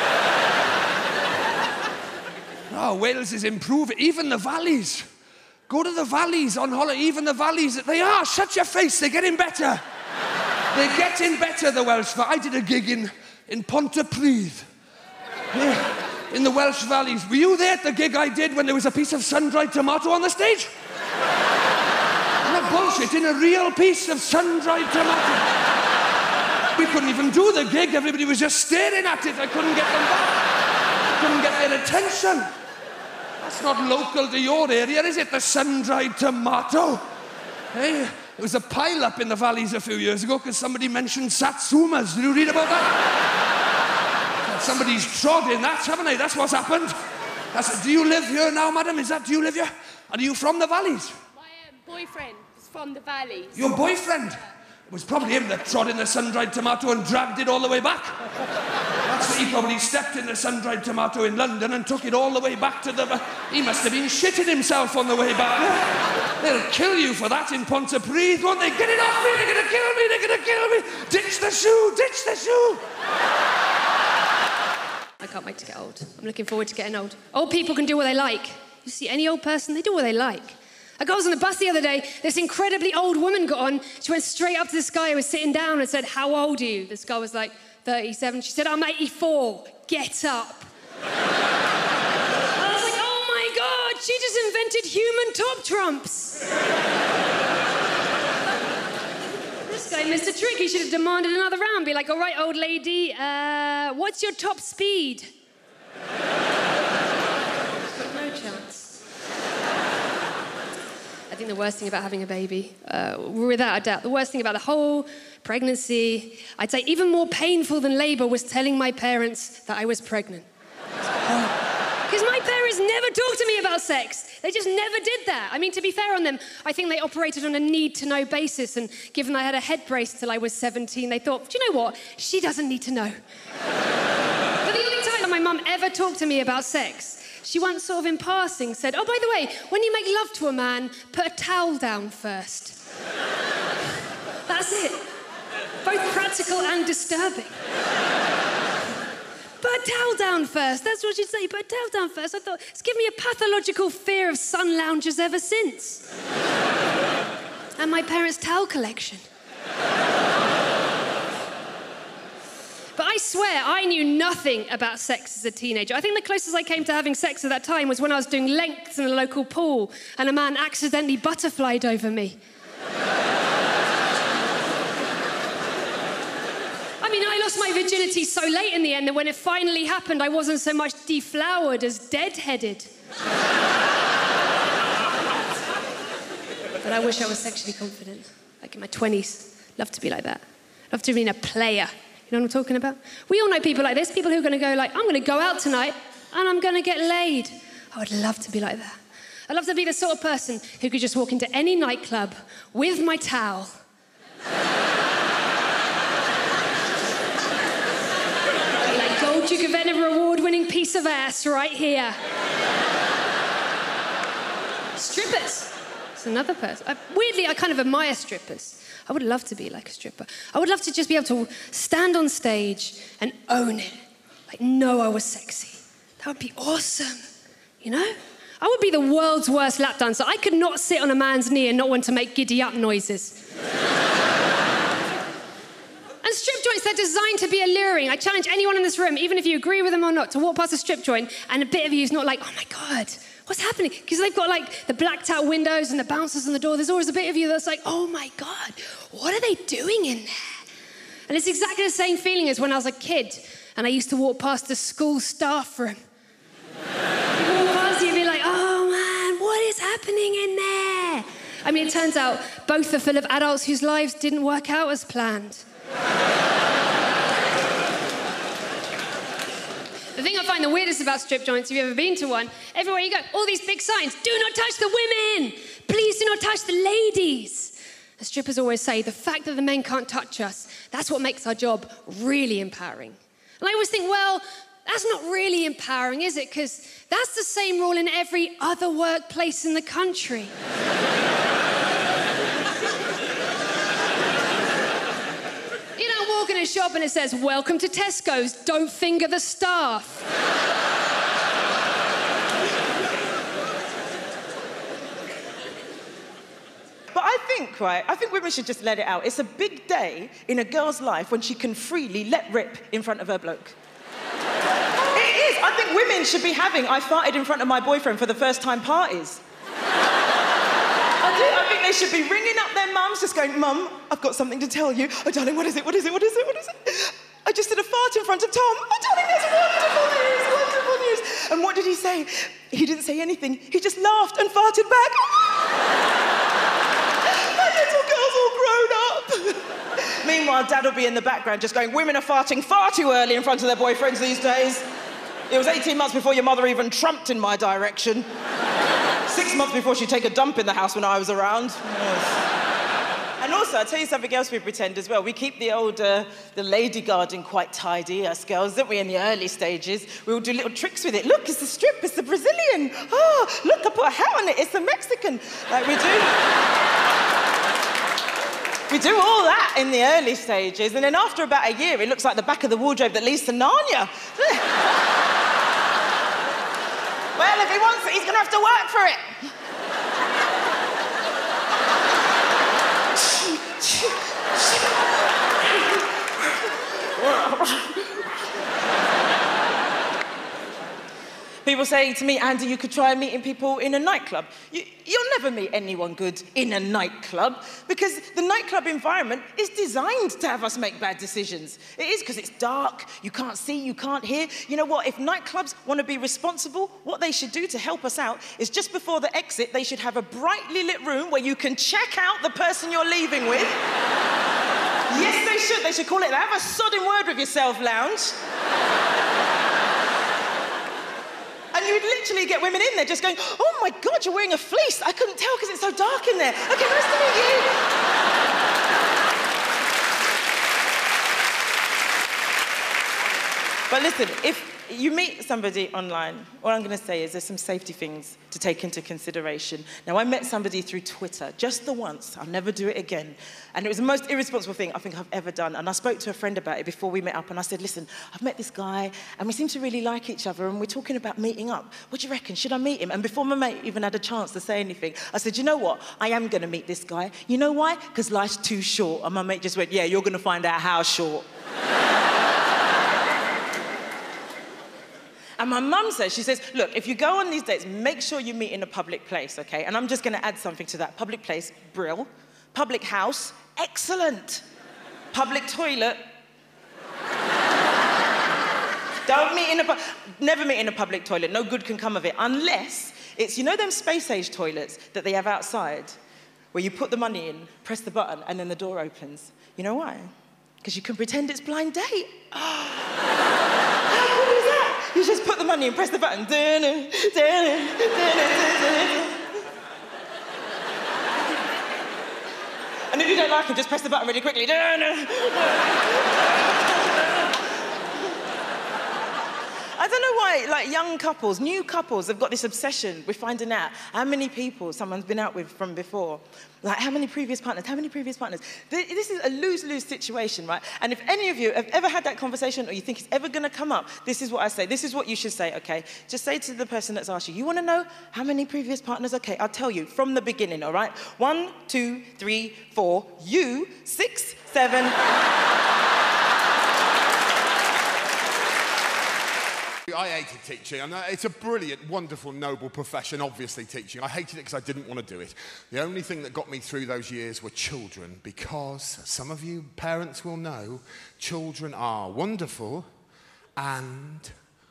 Oh, Wales is improving, even the valleys. Go to the valleys on holiday, even the valleys. They are, shut your face, they're getting better. They're getting better, the Welsh. I did a gig in, in Pontypridd, yeah, in the Welsh valleys. Were you there at the gig I did when there was a piece of sun-dried tomato on the stage? Not bullshit, in a real piece of sun-dried tomato. we couldn't even do the gig. Everybody was just staring at it. I couldn't get them back. I couldn't get their attention. That's not local to your area, is it? The sun-dried tomato. Hey, there was a pile-up in the valleys a few years ago because somebody mentioned satsumas. Did you read about that? Somebody's trod in that, haven't they? That's what's happened. That's, do you live here now, madam? Is that, do you live here? Are you from the valleys? My um, boyfriend is from the valleys. Your boyfriend? It was probably him that trod in the sun-dried tomato and dragged it all the way back. That's what he probably stepped in the sun-dried tomato in London and took it all the way back to the... He must have been shitting himself on the way back. They'll kill you for that in Pontypridd, won't they? Get it off me, they're gonna kill me, they're gonna kill me. Ditch the shoe, ditch the shoe. I can't wait to get old. I'm looking forward to getting old. Old people can do what they like. You see any old person, they do what they like. I was on the bus the other day, this incredibly old woman got on, she went straight up to this guy who was sitting down and said, how old are you? This guy was like, thirty-seven. She said, I'm eighty-four, get up. I was like, oh my God, she just invented human top trumps. This guy missed a trick, he should have demanded another round, be like, all right, old lady, uh, what's your top speed? No chance. I think the worst thing about having a baby, uh, without a doubt, the worst thing about the whole pregnancy, I'd say even more painful than labour, was telling my parents that I was pregnant. Because my parents never talked to me about sex. They just never did that. I mean, to be fair on them, I think they operated on a need-to-know basis, and given I had a head brace till I was seventeen, they thought, do you know what? She doesn't need to know. But the only time that my mum ever talked to me about sex, she once sort of in passing said, oh, by the way, when you make love to a man, put a towel down first. That's it. Both practical and disturbing. Put a towel down first. That's what she'd say. Put a towel down first. I thought, it's given me a pathological fear of sun loungers ever since. And my parents' towel collection. But I swear, I knew nothing about sex as a teenager. I think the closest I came to having sex at that time was when I was doing lengths in a local pool and a man accidentally butterflied over me. I mean, I lost my virginity so late in the end that when it finally happened, I wasn't so much deflowered as dead-headed. But I wish I was sexually confident. Like in my twenties. Love to be like that. Love to be a player. You know what I'm talking about? We all know people like this, people who are going to go like, I'm going to go out tonight and I'm going to get laid. I would love to be like that. I'd love to be the sort of person who could just walk into any nightclub with my towel. Like Gold Duke of Edinburgh award-winning piece of ass right here. Strippers. It's another person. I, weirdly, I kind of admire strippers. I would love to be like a stripper. I would love to just be able to stand on stage and own it. Like, know I was sexy. That would be awesome, you know? I would be the world's worst lap dancer. I could not sit on a man's knee and not want to make giddy-up noises. And strip joints, they're designed to be alluring. I challenge anyone in this room, even if you agree with them or not, to walk past a strip joint and a bit of you is not like, oh my God, what's happening? Because they've got like the blacked out windows and the bouncers on the door. There's always a bit of you that's like, oh my God, what are they doing in there? And it's exactly the same feeling as when I was a kid and I used to walk past the school staff room. People walk past you and be like, oh man, what is happening in there? I mean, it turns out both are full of adults whose lives didn't work out as planned. The thing I find the weirdest about strip joints, if you've ever been to one, everywhere you go, all these big signs, do not touch the women, please do not touch the ladies. The strippers always say, the fact that the men can't touch us, that's what makes our job really empowering. And I always think, well, that's not really empowering, is it? Because that's the same rule in every other workplace in the country. Walk in a shop and it says, welcome to Tesco's, don't finger the staff. But I think, right, I think women should just let it out. It's a big day in a girl's life when she can freely let rip in front of her bloke. It is. I think women should be having I farted in front of my boyfriend for the first time parties. I do. I think think they should be ringing up their mums, just going, Mum, I've got something to tell you. Oh, darling, what is it? What is it? What is it? What is it? I just did a fart in front of Tom. Oh, darling, that's wonderful news, wonderful news. And what did he say? He didn't say anything. He just laughed and farted back. My little girl's all grown up. Meanwhile, Dad will be in the background just going, women are farting far too early in front of their boyfriends these days. It was eighteen months before your mother even trumped in my direction. Six months before she'd take a dump in the house when I was around. Yes. And also, I'll tell you something else we pretend as well. We keep the old, uh, the lady garden quite tidy, us girls, don't we, in the early stages? We will do little tricks with it. Look, it's the strip, it's the Brazilian. Oh, look, I put a hat on it, it's the Mexican. Like, we do... We do all that in the early stages, and then after about a year, it looks like the back of the wardrobe that leads to Narnia. Well, if he wants it, he's going to have to work for it. People say to me, Andy, you could try meeting people in a nightclub. You, you'll never meet anyone good in a nightclub because the nightclub environment is designed to have us make bad decisions. It is because it's dark, you can't see, you can't hear. You know what, if nightclubs want to be responsible, what they should do to help us out is just before the exit, they should have a brightly lit room where you can check out the person you're leaving with. Yes, they should. They should call it, have a sodding word with yourself lounge. And you would literally get women in there just going, oh my God, you're wearing a fleece. I couldn't tell because it's so dark in there. Okay, nice to meet you. But listen, if you meet somebody online, all I'm going to say is there's some safety things to take into consideration. Now, I met somebody through Twitter, just the once. I'll never do it again. And it was the most irresponsible thing I think I've ever done. And I spoke to a friend about it before we met up, and I said, listen, I've met this guy, and we seem to really like each other, and we're talking about meeting up. What do you reckon? Should I meet him? And before my mate even had a chance to say anything, I said, you know what? I am going to meet this guy. You know why? Because life's too short. And my mate just went, yeah, you're going to find out how short. And my mum says, she says, look, if you go on these dates, make sure you meet in a public place, okay? And I'm just going to add something to that. Public place, brill. Public house, excellent. Public toilet. Don't meet in a... Never meet in a public toilet. No good can come of it. Unless it's, you know them space-age toilets that they have outside, where you put the money in, press the button, and then the door opens. You know why? Because you can pretend it's blind date. How cool is that? You just put the money and press the button. And if you don't like it, just press the button really quickly. I don't know why, like, young couples, new couples have got this obsession with finding out how many people someone's been out with from before. Like, how many previous partners, how many previous partners? This is a lose-lose situation, right? And if any of you have ever had that conversation or you think it's ever going to come up, this is what I say. This is what you should say, okay? Just say to the person that's asked you, you want to know how many previous partners? Okay, I'll tell you from the beginning, all right? One, two, three, four, you, six, seven... I hated teaching, and it's a brilliant, wonderful, noble profession, obviously, teaching. I hated it because I didn't want to do it. The only thing that got me through those years were children, because some of you parents will know, children are wonderful and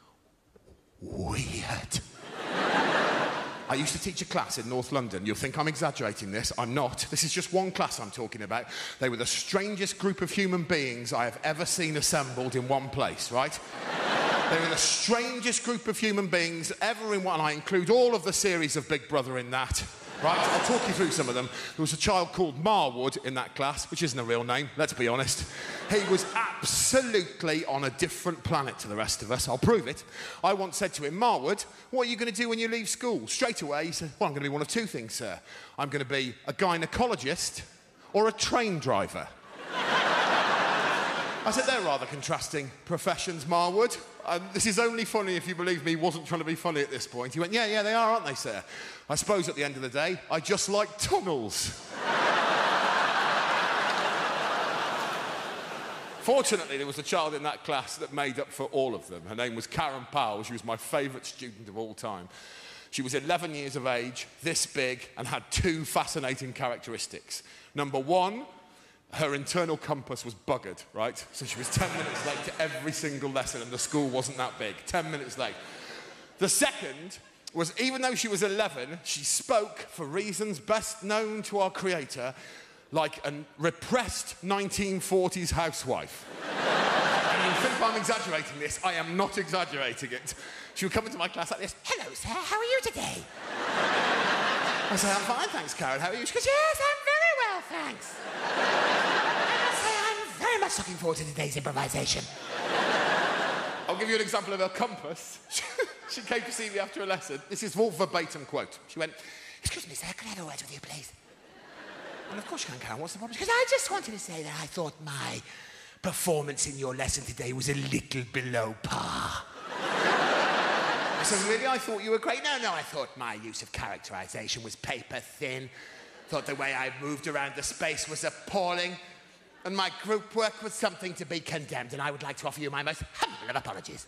weird. I used to teach a class in North London. You'll think I'm exaggerating this. I'm not. This is just one class I'm talking about. They were the strangest group of human beings I have ever seen assembled in one place, right? They were the strangest group of human beings ever in one. I include all of the series of Big Brother in that. Right, I'll talk you through some of them. There was a child called Marwood in that class, which isn't a real name, let's be honest. He was absolutely on a different planet to the rest of us. I'll prove it. I once said to him, Marwood, what are you going to do when you leave school? Straight away, he said, well, I'm going to be one of two things, sir. I'm going to be a gynecologist or a train driver. I said, they're rather contrasting professions, Marwood. Um, this is only funny if you believe me, he wasn't trying to be funny at this point. He went, yeah, yeah, they are, aren't they, sir? I suppose at the end of the day, I just like tunnels. Fortunately, there was a child in that class that made up for all of them. Her name was Karen Powell. She was my favourite student of all time. She was eleven years of age, this big, and had two fascinating characteristics. Number one, her internal compass was buggered, right? So she was ten minutes late to every single lesson, and the school wasn't that big. ten minutes late. The second was, even though she was eleven, she spoke, for reasons best known to our creator, like a repressed nineteen forties housewife. And you think I'm exaggerating this, I am not exaggerating it. She would come into my class like this, "Hello, sir, how are you today?" I say, "I'm fine, thanks, Karen, how are you?" She goes, "Yes, I'm very well, thanks." I say, "I'm very much looking forward to today's improvisation." I'll give you an example of her compass. She came to see me after a lesson. This is all verbatim quote. She went, "Excuse me, sir, can I have a word with you, please?" And of course you can, Karen. What's the problem? Because I just wanted to say that I thought my performance in your lesson today was a little below par. I said, "Really? I thought you were great." "No, no, I thought my use of characterization was paper thin. Thought the way I moved around the space was appalling. And my group work was something to be condemned. And I would like to offer you my most humble of apologies."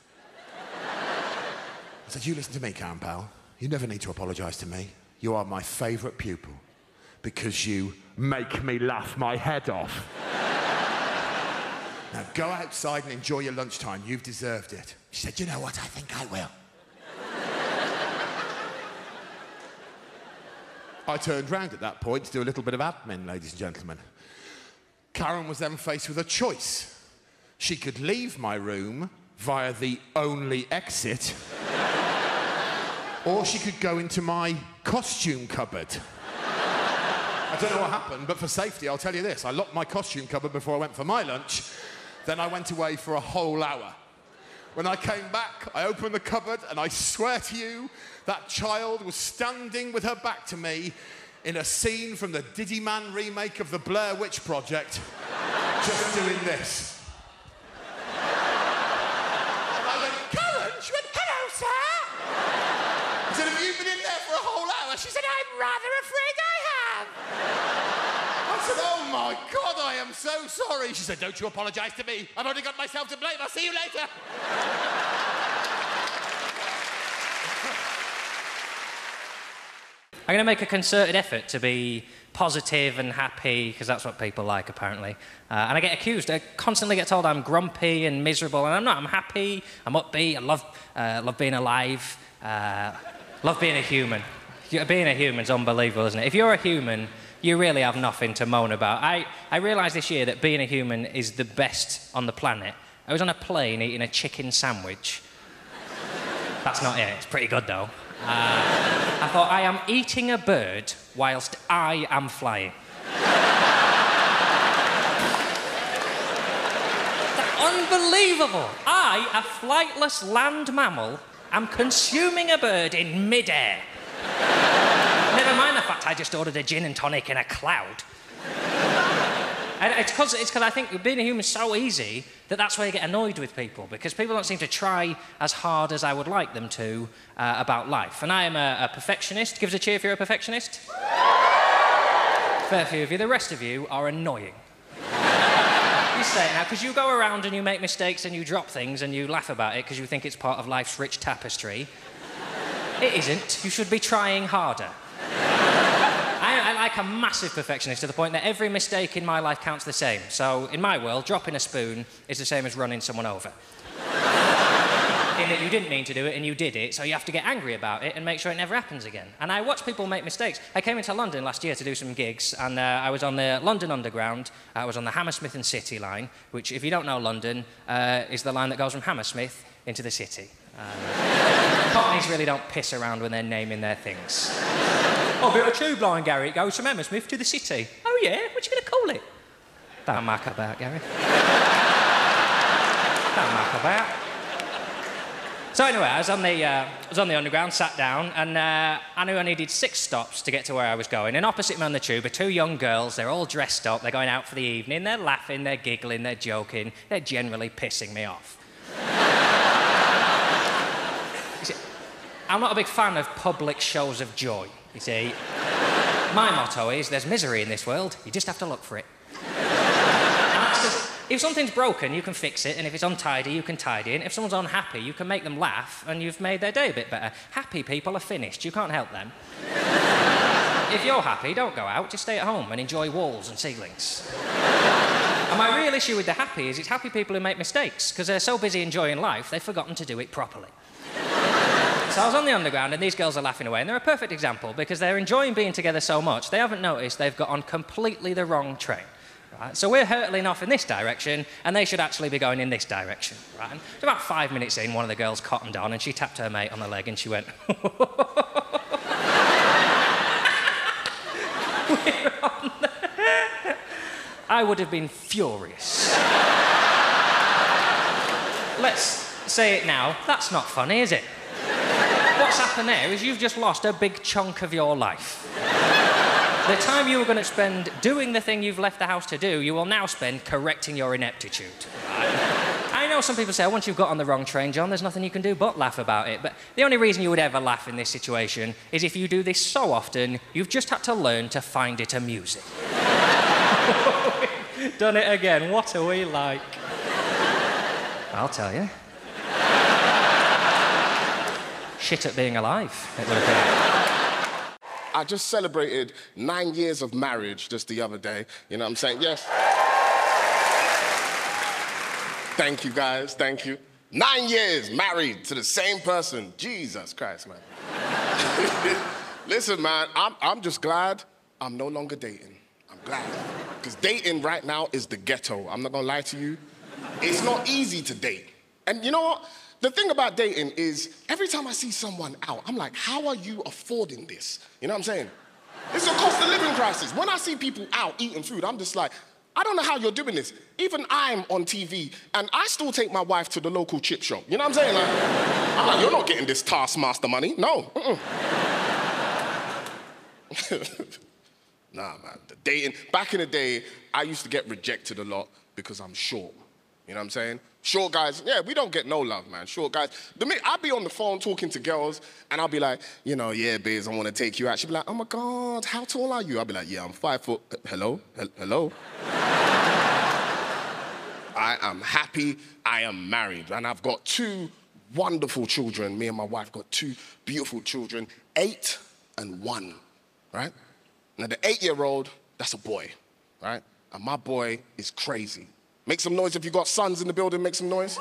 I said, "You listen to me, Karen pal. You never need to apologise to me. You are my favourite pupil because you make me laugh my head off. Now go outside and enjoy your lunchtime. You've deserved it." She said, "You know what? I think I will." I turned round at that point to do a little bit of admin, ladies and gentlemen. Karen was then faced with a choice. She could leave my room via the only exit, or she could go into my costume cupboard. I don't know what happened, but for safety, I'll tell you this. I locked my costume cupboard before I went for my lunch, then I went away for a whole hour. When I came back, I opened the cupboard, and I swear to you, that child was standing with her back to me in a scene from the Diddy Man remake of the Blair Witch Project, just doing this. And I went, "Karen?" She went, "Hello, sir." I said, "Have you been in there for a whole hour?" She said, "I'm rather afraid I have." I said, "Oh my God, I am so sorry." She said, "Don't you apologise to me. I've only got myself to blame. I'll see you later." I'm going to make a concerted effort to be positive and happy, because that's what people like, apparently. Uh, and I get accused, I constantly get told I'm grumpy and miserable, and I'm not. I'm happy, I'm upbeat, I love, uh, love being alive, uh, love being a human. Being a human's unbelievable, isn't it? If you're a human, you really have nothing to moan about. I, I realised this year that being a human is the best on the planet. I was on a plane eating a chicken sandwich. That's not it, it's pretty good though. Uh, I thought, I am eating a bird whilst I am flying. Unbelievable! I, a flightless land mammal, am consuming a bird in mid-air. Never mind the fact I just ordered a gin and tonic in a cloud. And it's because it's because I think being a human is so easy that that's why I get annoyed with people, because people don't seem to try as hard as I would like them to uh, about life. And I am a, a perfectionist. Give us a cheer if you're a perfectionist. Fair few of you. The rest of you are annoying. You say it now, because you go around and you make mistakes and you drop things and you laugh about it because you think it's part of life's rich tapestry. It isn't. You should be trying harder. I, I like a massive perfectionist to the point that every mistake in my life counts the same. So, in my world, dropping a spoon is the same as running someone over. In that you didn't mean to do it and you did it, so you have to get angry about it and make sure it never happens again. And I watch people make mistakes. I came into London last year to do some gigs, and uh, I was on the London Underground. I was on the Hammersmith and City line, which, if you don't know London, uh, is the line that goes from Hammersmith into the city. Um, Cockneys really don't piss around when they're naming their things. Oh, a bit of tube line, Gary. It goes from Hammersmith to the city. Oh, yeah? What you going to call it? Don't muck about, Gary. Don't muck about. So anyway, I was on the, uh, I was on the Underground, sat down, and uh, I knew I needed six stops to get to where I was going. And opposite me on the tube are two young girls. They're all dressed up. They're going out for the evening. They're laughing, they're giggling, they're joking. They're generally pissing me off. See, I'm not a big fan of public shows of joy, you see. My motto is, there's misery in this world, you just have to look for it. And that's just, If something's broken, you can fix it, and if it's untidy, you can tidy it. And if someone's unhappy, you can make them laugh, and you've made their day a bit better. Happy people are finished. You can't help them. If you're happy, don't go out. Just stay at home and enjoy walls and ceilings. And my real issue with the happy is it's happy people who make mistakes, because they're so busy enjoying life, they've forgotten to do it properly. So I was on the underground, and these girls are laughing away, and they're a perfect example, because they're enjoying being together so much, they haven't noticed they've got on completely the wrong train. Right? So we're hurtling off in this direction, and they should actually be going in this direction. Right? And about five minutes in, one of the girls cottoned on, and she tapped her mate on the leg, and she went... We're on the... I would have been furious. Let's say it now. That's not funny, is it? What's happened there is you've just lost a big chunk of your life. The time you were going to spend doing the thing you've left the house to do, you will now spend correcting your ineptitude. I know some people say, oh, once you've got on the wrong train, John, there's nothing you can do but laugh about it. But the only reason you would ever laugh in this situation is if you do this so often, you've just had to learn to find it amusing. Done it again. What are we like? I'll tell you. Shit at being alive, it would appear. I just celebrated nine years of marriage just the other day. You know what I'm saying? Yes. Thank you, guys. Thank you. Nine years married to the same person. Jesus Christ, man. Listen, man, I'm, I'm just glad I'm no longer dating. I'm glad. Because dating right now is the ghetto. I'm not going to lie to you. It's not easy to date. And you know what? The thing about dating is every time I see someone out, I'm like, how are you affording this? You know what I'm saying? It's a cost of living crisis. When I see people out eating food, I'm just like, I don't know how you're doing this. Even I'm on T V, and I still take my wife to the local chip shop. You know what I'm saying? Like, I'm like, you're not getting this Taskmaster money. No. Mm-mm. Nah, man. The dating. Back in the day, I used to get rejected a lot because I'm short. You know what I'm saying? Short guys, yeah, we don't get no love, man. Short guys. The minute I'll be on the phone talking to girls, and I'll be like, you know, yeah, babes, I want to take you out. She'll be like, oh my God, how tall are you? I'll be like, yeah, I'm five foot. Hello? Hello? I am happy. I am married, and I've got two wonderful children. Me and my wife got two beautiful children, eight and one, right? Now, the eight-year-old, that's a boy, right? And my boy is crazy. Make some noise if you got sons in the building, make some noise.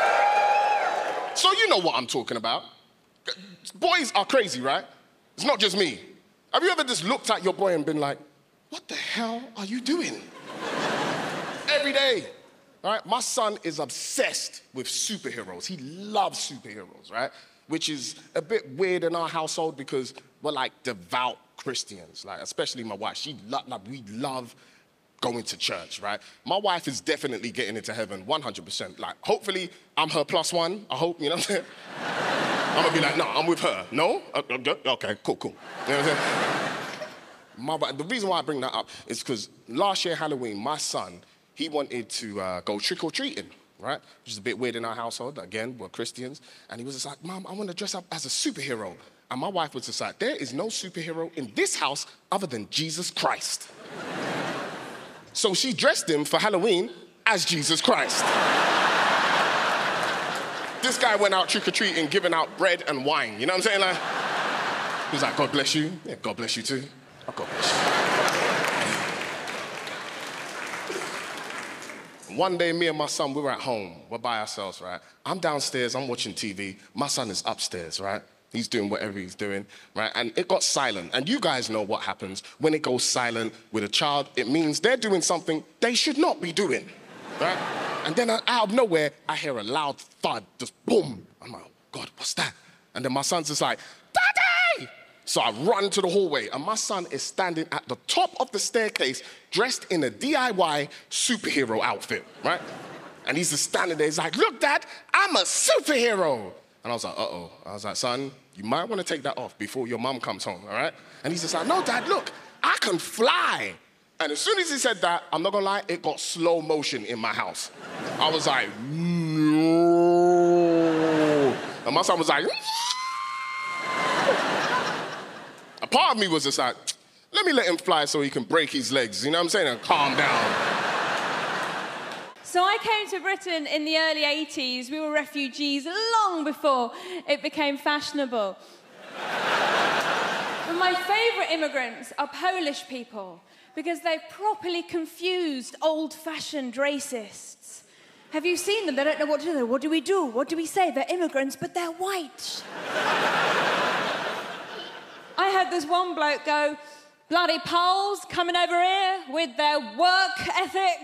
So you know what I'm talking about. Boys are crazy, right? It's not just me. Have you ever just looked at your boy and been like, what the hell are you doing? Every day, all right? My son is obsessed with superheroes. He loves superheroes, right? Which is a bit weird in our household because we're like devout Christians, like especially my wife. She lo- like, we love going to church, right? My wife is definitely getting into heaven, one hundred percent. Like, hopefully, I'm her plus one. I hope, you know what I'm saying? I'm gonna be like, no, I'm with her. No? Okay, cool, cool. You know what I'm saying? My, the reason why I bring that up is because last year, Halloween, my son, he wanted to uh, go trick-or-treating, right? Which is a bit weird in our household. Again, we're Christians. And he was just like, Mom, I want to dress up as a superhero. And my wife was just like, there is no superhero in this house other than Jesus Christ. So she dressed him for Halloween as Jesus Christ. This guy went out trick-or-treating, giving out bread and wine. You know what I'm saying? Like, he was like, God bless you. Yeah, God bless you too. Oh, God bless you. One day, me and my son, we were at home. We're by ourselves, right? I'm downstairs, I'm watching T V. My son is upstairs, right? He's doing whatever he's doing, right? And it got silent. And you guys know what happens when it goes silent with a child. It means they're doing something they should not be doing, right? And then out of nowhere, I hear a loud thud, just boom. I'm like, oh, God, what's that? And then my son's just like, Daddy! So I run to the hallway, and my son is standing at the top of the staircase, dressed in a D I Y superhero outfit, right? And he's just standing there. He's like, look, Dad, I'm a superhero. And I was like, uh-oh. I was like, son, you might want to take that off before your mom comes home, all right? And he's just like, no, Dad, look, I can fly. And as soon as he said that, I'm not going to lie, it got slow motion in my house. I was like, no. And my son was like, a part of me was just like, let me let him fly so he can break his legs, you know what I'm saying, and calm down. So I came to Britain in the early eighties. We were refugees long before it became fashionable. But my favourite immigrants are Polish people because they've properly confused old-fashioned racists. Have you seen them? They don't know what to do. What do we do? What do we say? They're immigrants, but they're white. I heard this one bloke go, bloody Poles coming over here with their work ethic.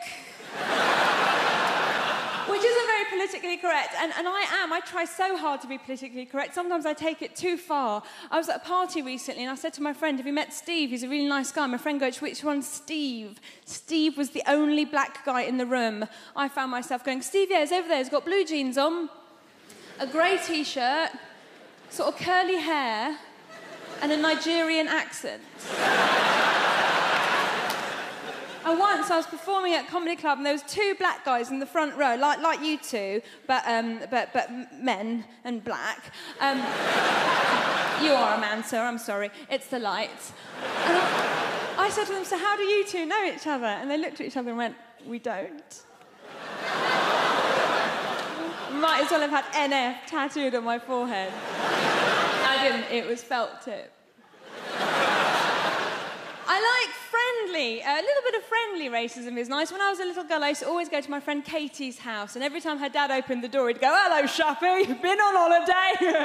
Which isn't very politically correct, and, and I am. I try so hard to be politically correct. Sometimes I take it too far. I was at a party recently, and I said to my friend, have you met Steve? He's a really nice guy. My friend goes, which one's Steve? Steve was the only black guy in the room. I found myself going, Steve, yeah, he's over there. He's got blue jeans on, a grey T-shirt, sort of curly hair, and a Nigerian accent. And once I was performing at a comedy club and there was two black guys in the front row, like, like you two, but, um, but, but men and black. Um, you are a man, sir, I'm sorry. It's the lights. And I, I said to them, so how do you two know each other? And they looked at each other and went, we don't. Might as well have had N F tattooed on my forehead. I didn't, it was felt tip. I like friendly, a little bit of friendly racism is nice. When I was a little girl, I used to always go to my friend Katie's house, and every time her dad opened the door, he'd go, hello, Shappy, been on holiday?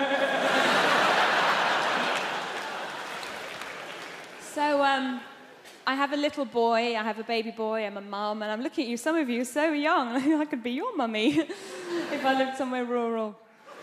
So, um, I have a little boy, I have a baby boy, I'm a mum, and I'm looking at you, some of you are so young, I could be your mummy if I lived somewhere rural.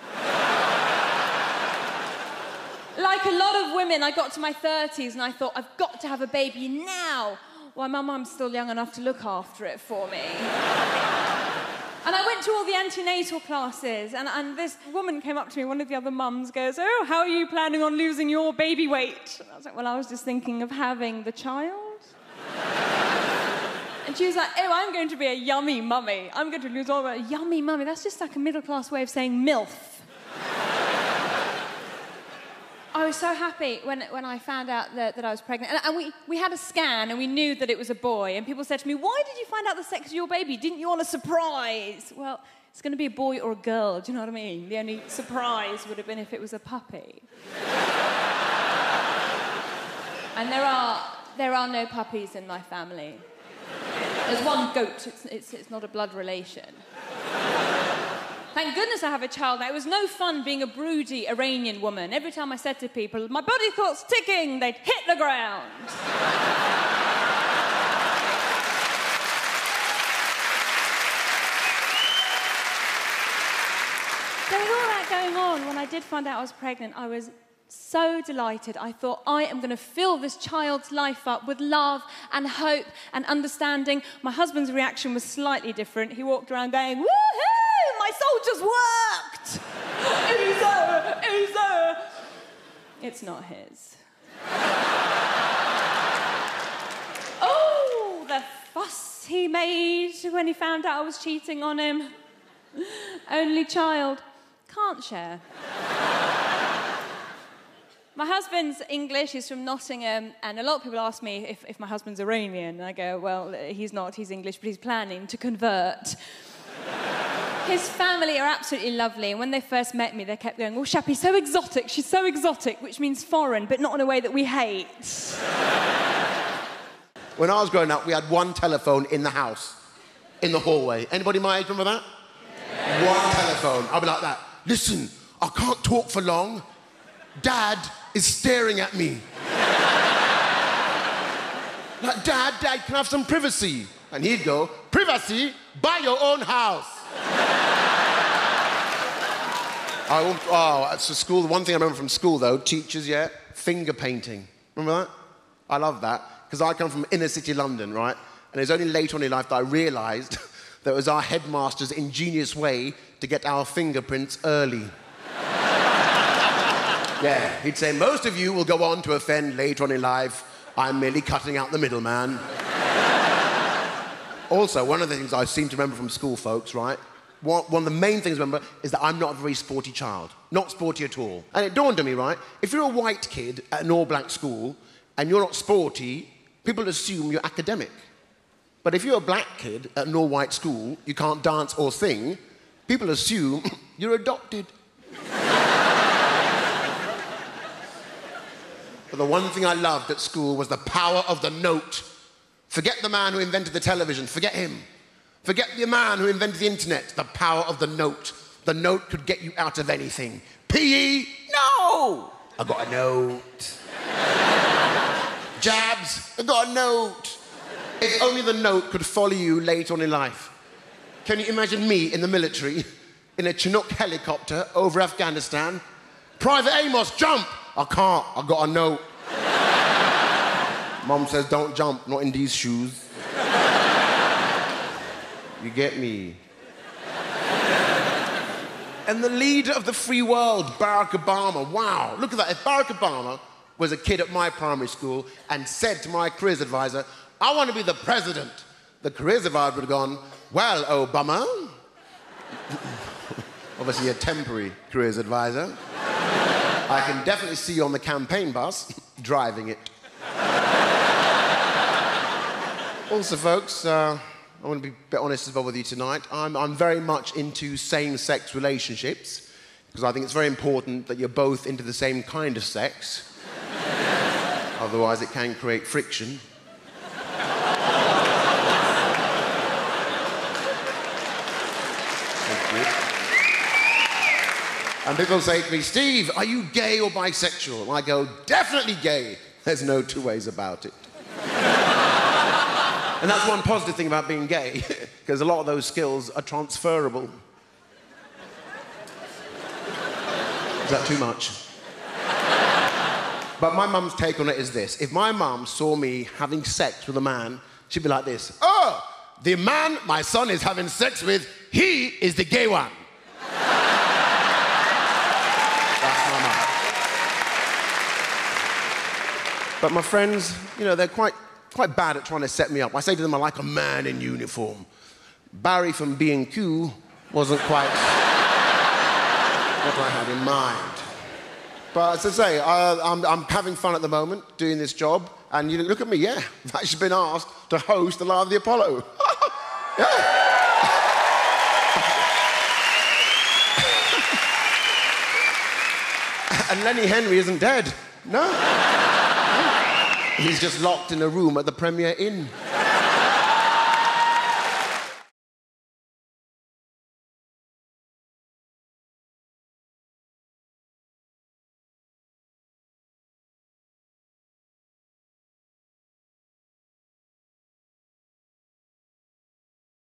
Like a lot of women, I got to my thirties and I thought, I've got to have a baby now. Why, my mum's still young enough to look after it for me. And I went to all the antenatal classes, and, and this woman came up to me, one of the other mums goes, oh, how are you planning on losing your baby weight? And I was like, well, I was just thinking of having the child. And she was like, oh, I'm going to be a yummy mummy. I'm going to lose all my... Yummy mummy, that's just like a middle-class way of saying MILF. I was so happy when, when I found out that, that I was pregnant. And, and we, we had a scan, and we knew that it was a boy. And people said to me, why did you find out the sex of your baby? Didn't you want a surprise? Well, it's going to be a boy or a girl, do you know what I mean? The only surprise would have been if it was a puppy. And there are, there are no puppies in my family. There's one goat. It's, it's, it's not a blood relation. Thank goodness I have a child now. It was no fun being a broody Iranian woman. Every time I said to people, my body clock's ticking, they'd hit the ground. So with all that going on, when I did find out I was pregnant, I was so delighted. I thought, I am going to fill this child's life up with love and hope and understanding. My husband's reaction was slightly different. He walked around going, woohoo, my soul just worked. Isa, Isa. It's not his. Oh, the fuss he made when he found out I was cheating on him. Only child. Can't share. My husband's English, he's from Nottingham, and a lot of people ask me if, if my husband's Iranian. And I go, well, he's not, he's English, but he's planning to convert. His family are absolutely lovely, and when they first met me, they kept going, oh, Shappy's so exotic, she's so exotic, which means foreign, but not in a way that we hate. When I was growing up, we had one telephone in the house, in the hallway. Anybody my age remember that? Yeah. One telephone. I'll be like that. Listen, I can't talk for long. Dad is staring at me. Like, Dad, Dad, can I have some privacy? And he'd go, privacy? Buy your own house. I won't, oh, that's the school. The one thing I remember from school, though, teachers, yeah, finger painting. Remember that? I love that, because I come from inner city London, right? And it was only later on in life that I realised that it was our headmaster's ingenious way to get our fingerprints early. Yeah, he'd say, most of you will go on to offend later on in life. I'm merely cutting out the middleman. Also, one of the things I seem to remember from school, folks, right? One, one of the main things I remember is that I'm not a very sporty child. Not sporty at all. And it dawned on me, right? If you're a white kid at an all-black school and you're not sporty, people assume you're academic. But if you're a black kid at an all-white school, you can't dance or sing, people assume you're adopted. But the one thing I loved at school was the power of the note. Forget the man who invented the television, forget him. Forget the man who invented the internet, the power of the note. The note could get you out of anything. P E, no! I got a note. Jabs, I got a note. If only the note could follow you later on in life. Can you imagine me in the military, in a Chinook helicopter over Afghanistan? Private Amos, jump! I can't, I got a note. Mom says, don't jump, not in these shoes. You get me? And the leader of the free world, Barack Obama, wow, look at that. If Barack Obama was a kid at my primary school and said to my careers advisor, I want to be the president, the careers advisor would have gone, well, Obama, obviously a temporary careers advisor, I can definitely see you on the campaign bus, driving it. Also, folks, uh, I want to be a bit honest as well with you tonight. I'm, I'm very much into same-sex relationships because I think it's very important that you're both into the same kind of sex. Otherwise, it can create friction. Thank you. And people say to me, Steve, are you gay or bisexual? And I go, definitely gay. There's no two ways about it. And that's one positive thing about being gay, because a lot of those skills are transferable. Is that too much? But my mum's take on it is this. If my mum saw me having sex with a man, she'd be like this. Oh, the man my son is having sex with, he is the gay one. That's my mum. But my friends, you know, they're quite... quite bad at trying to set me up. I say to them, I like a man in uniform. Barry from B and Q wasn't quite what I had in mind. But as I say, I, I'm, I'm having fun at the moment doing this job, and you look at me, yeah, I've actually been asked to host the Live of the Apollo. Yeah. And Lenny Henry isn't dead. No. He's just locked in a room at the Premier Inn.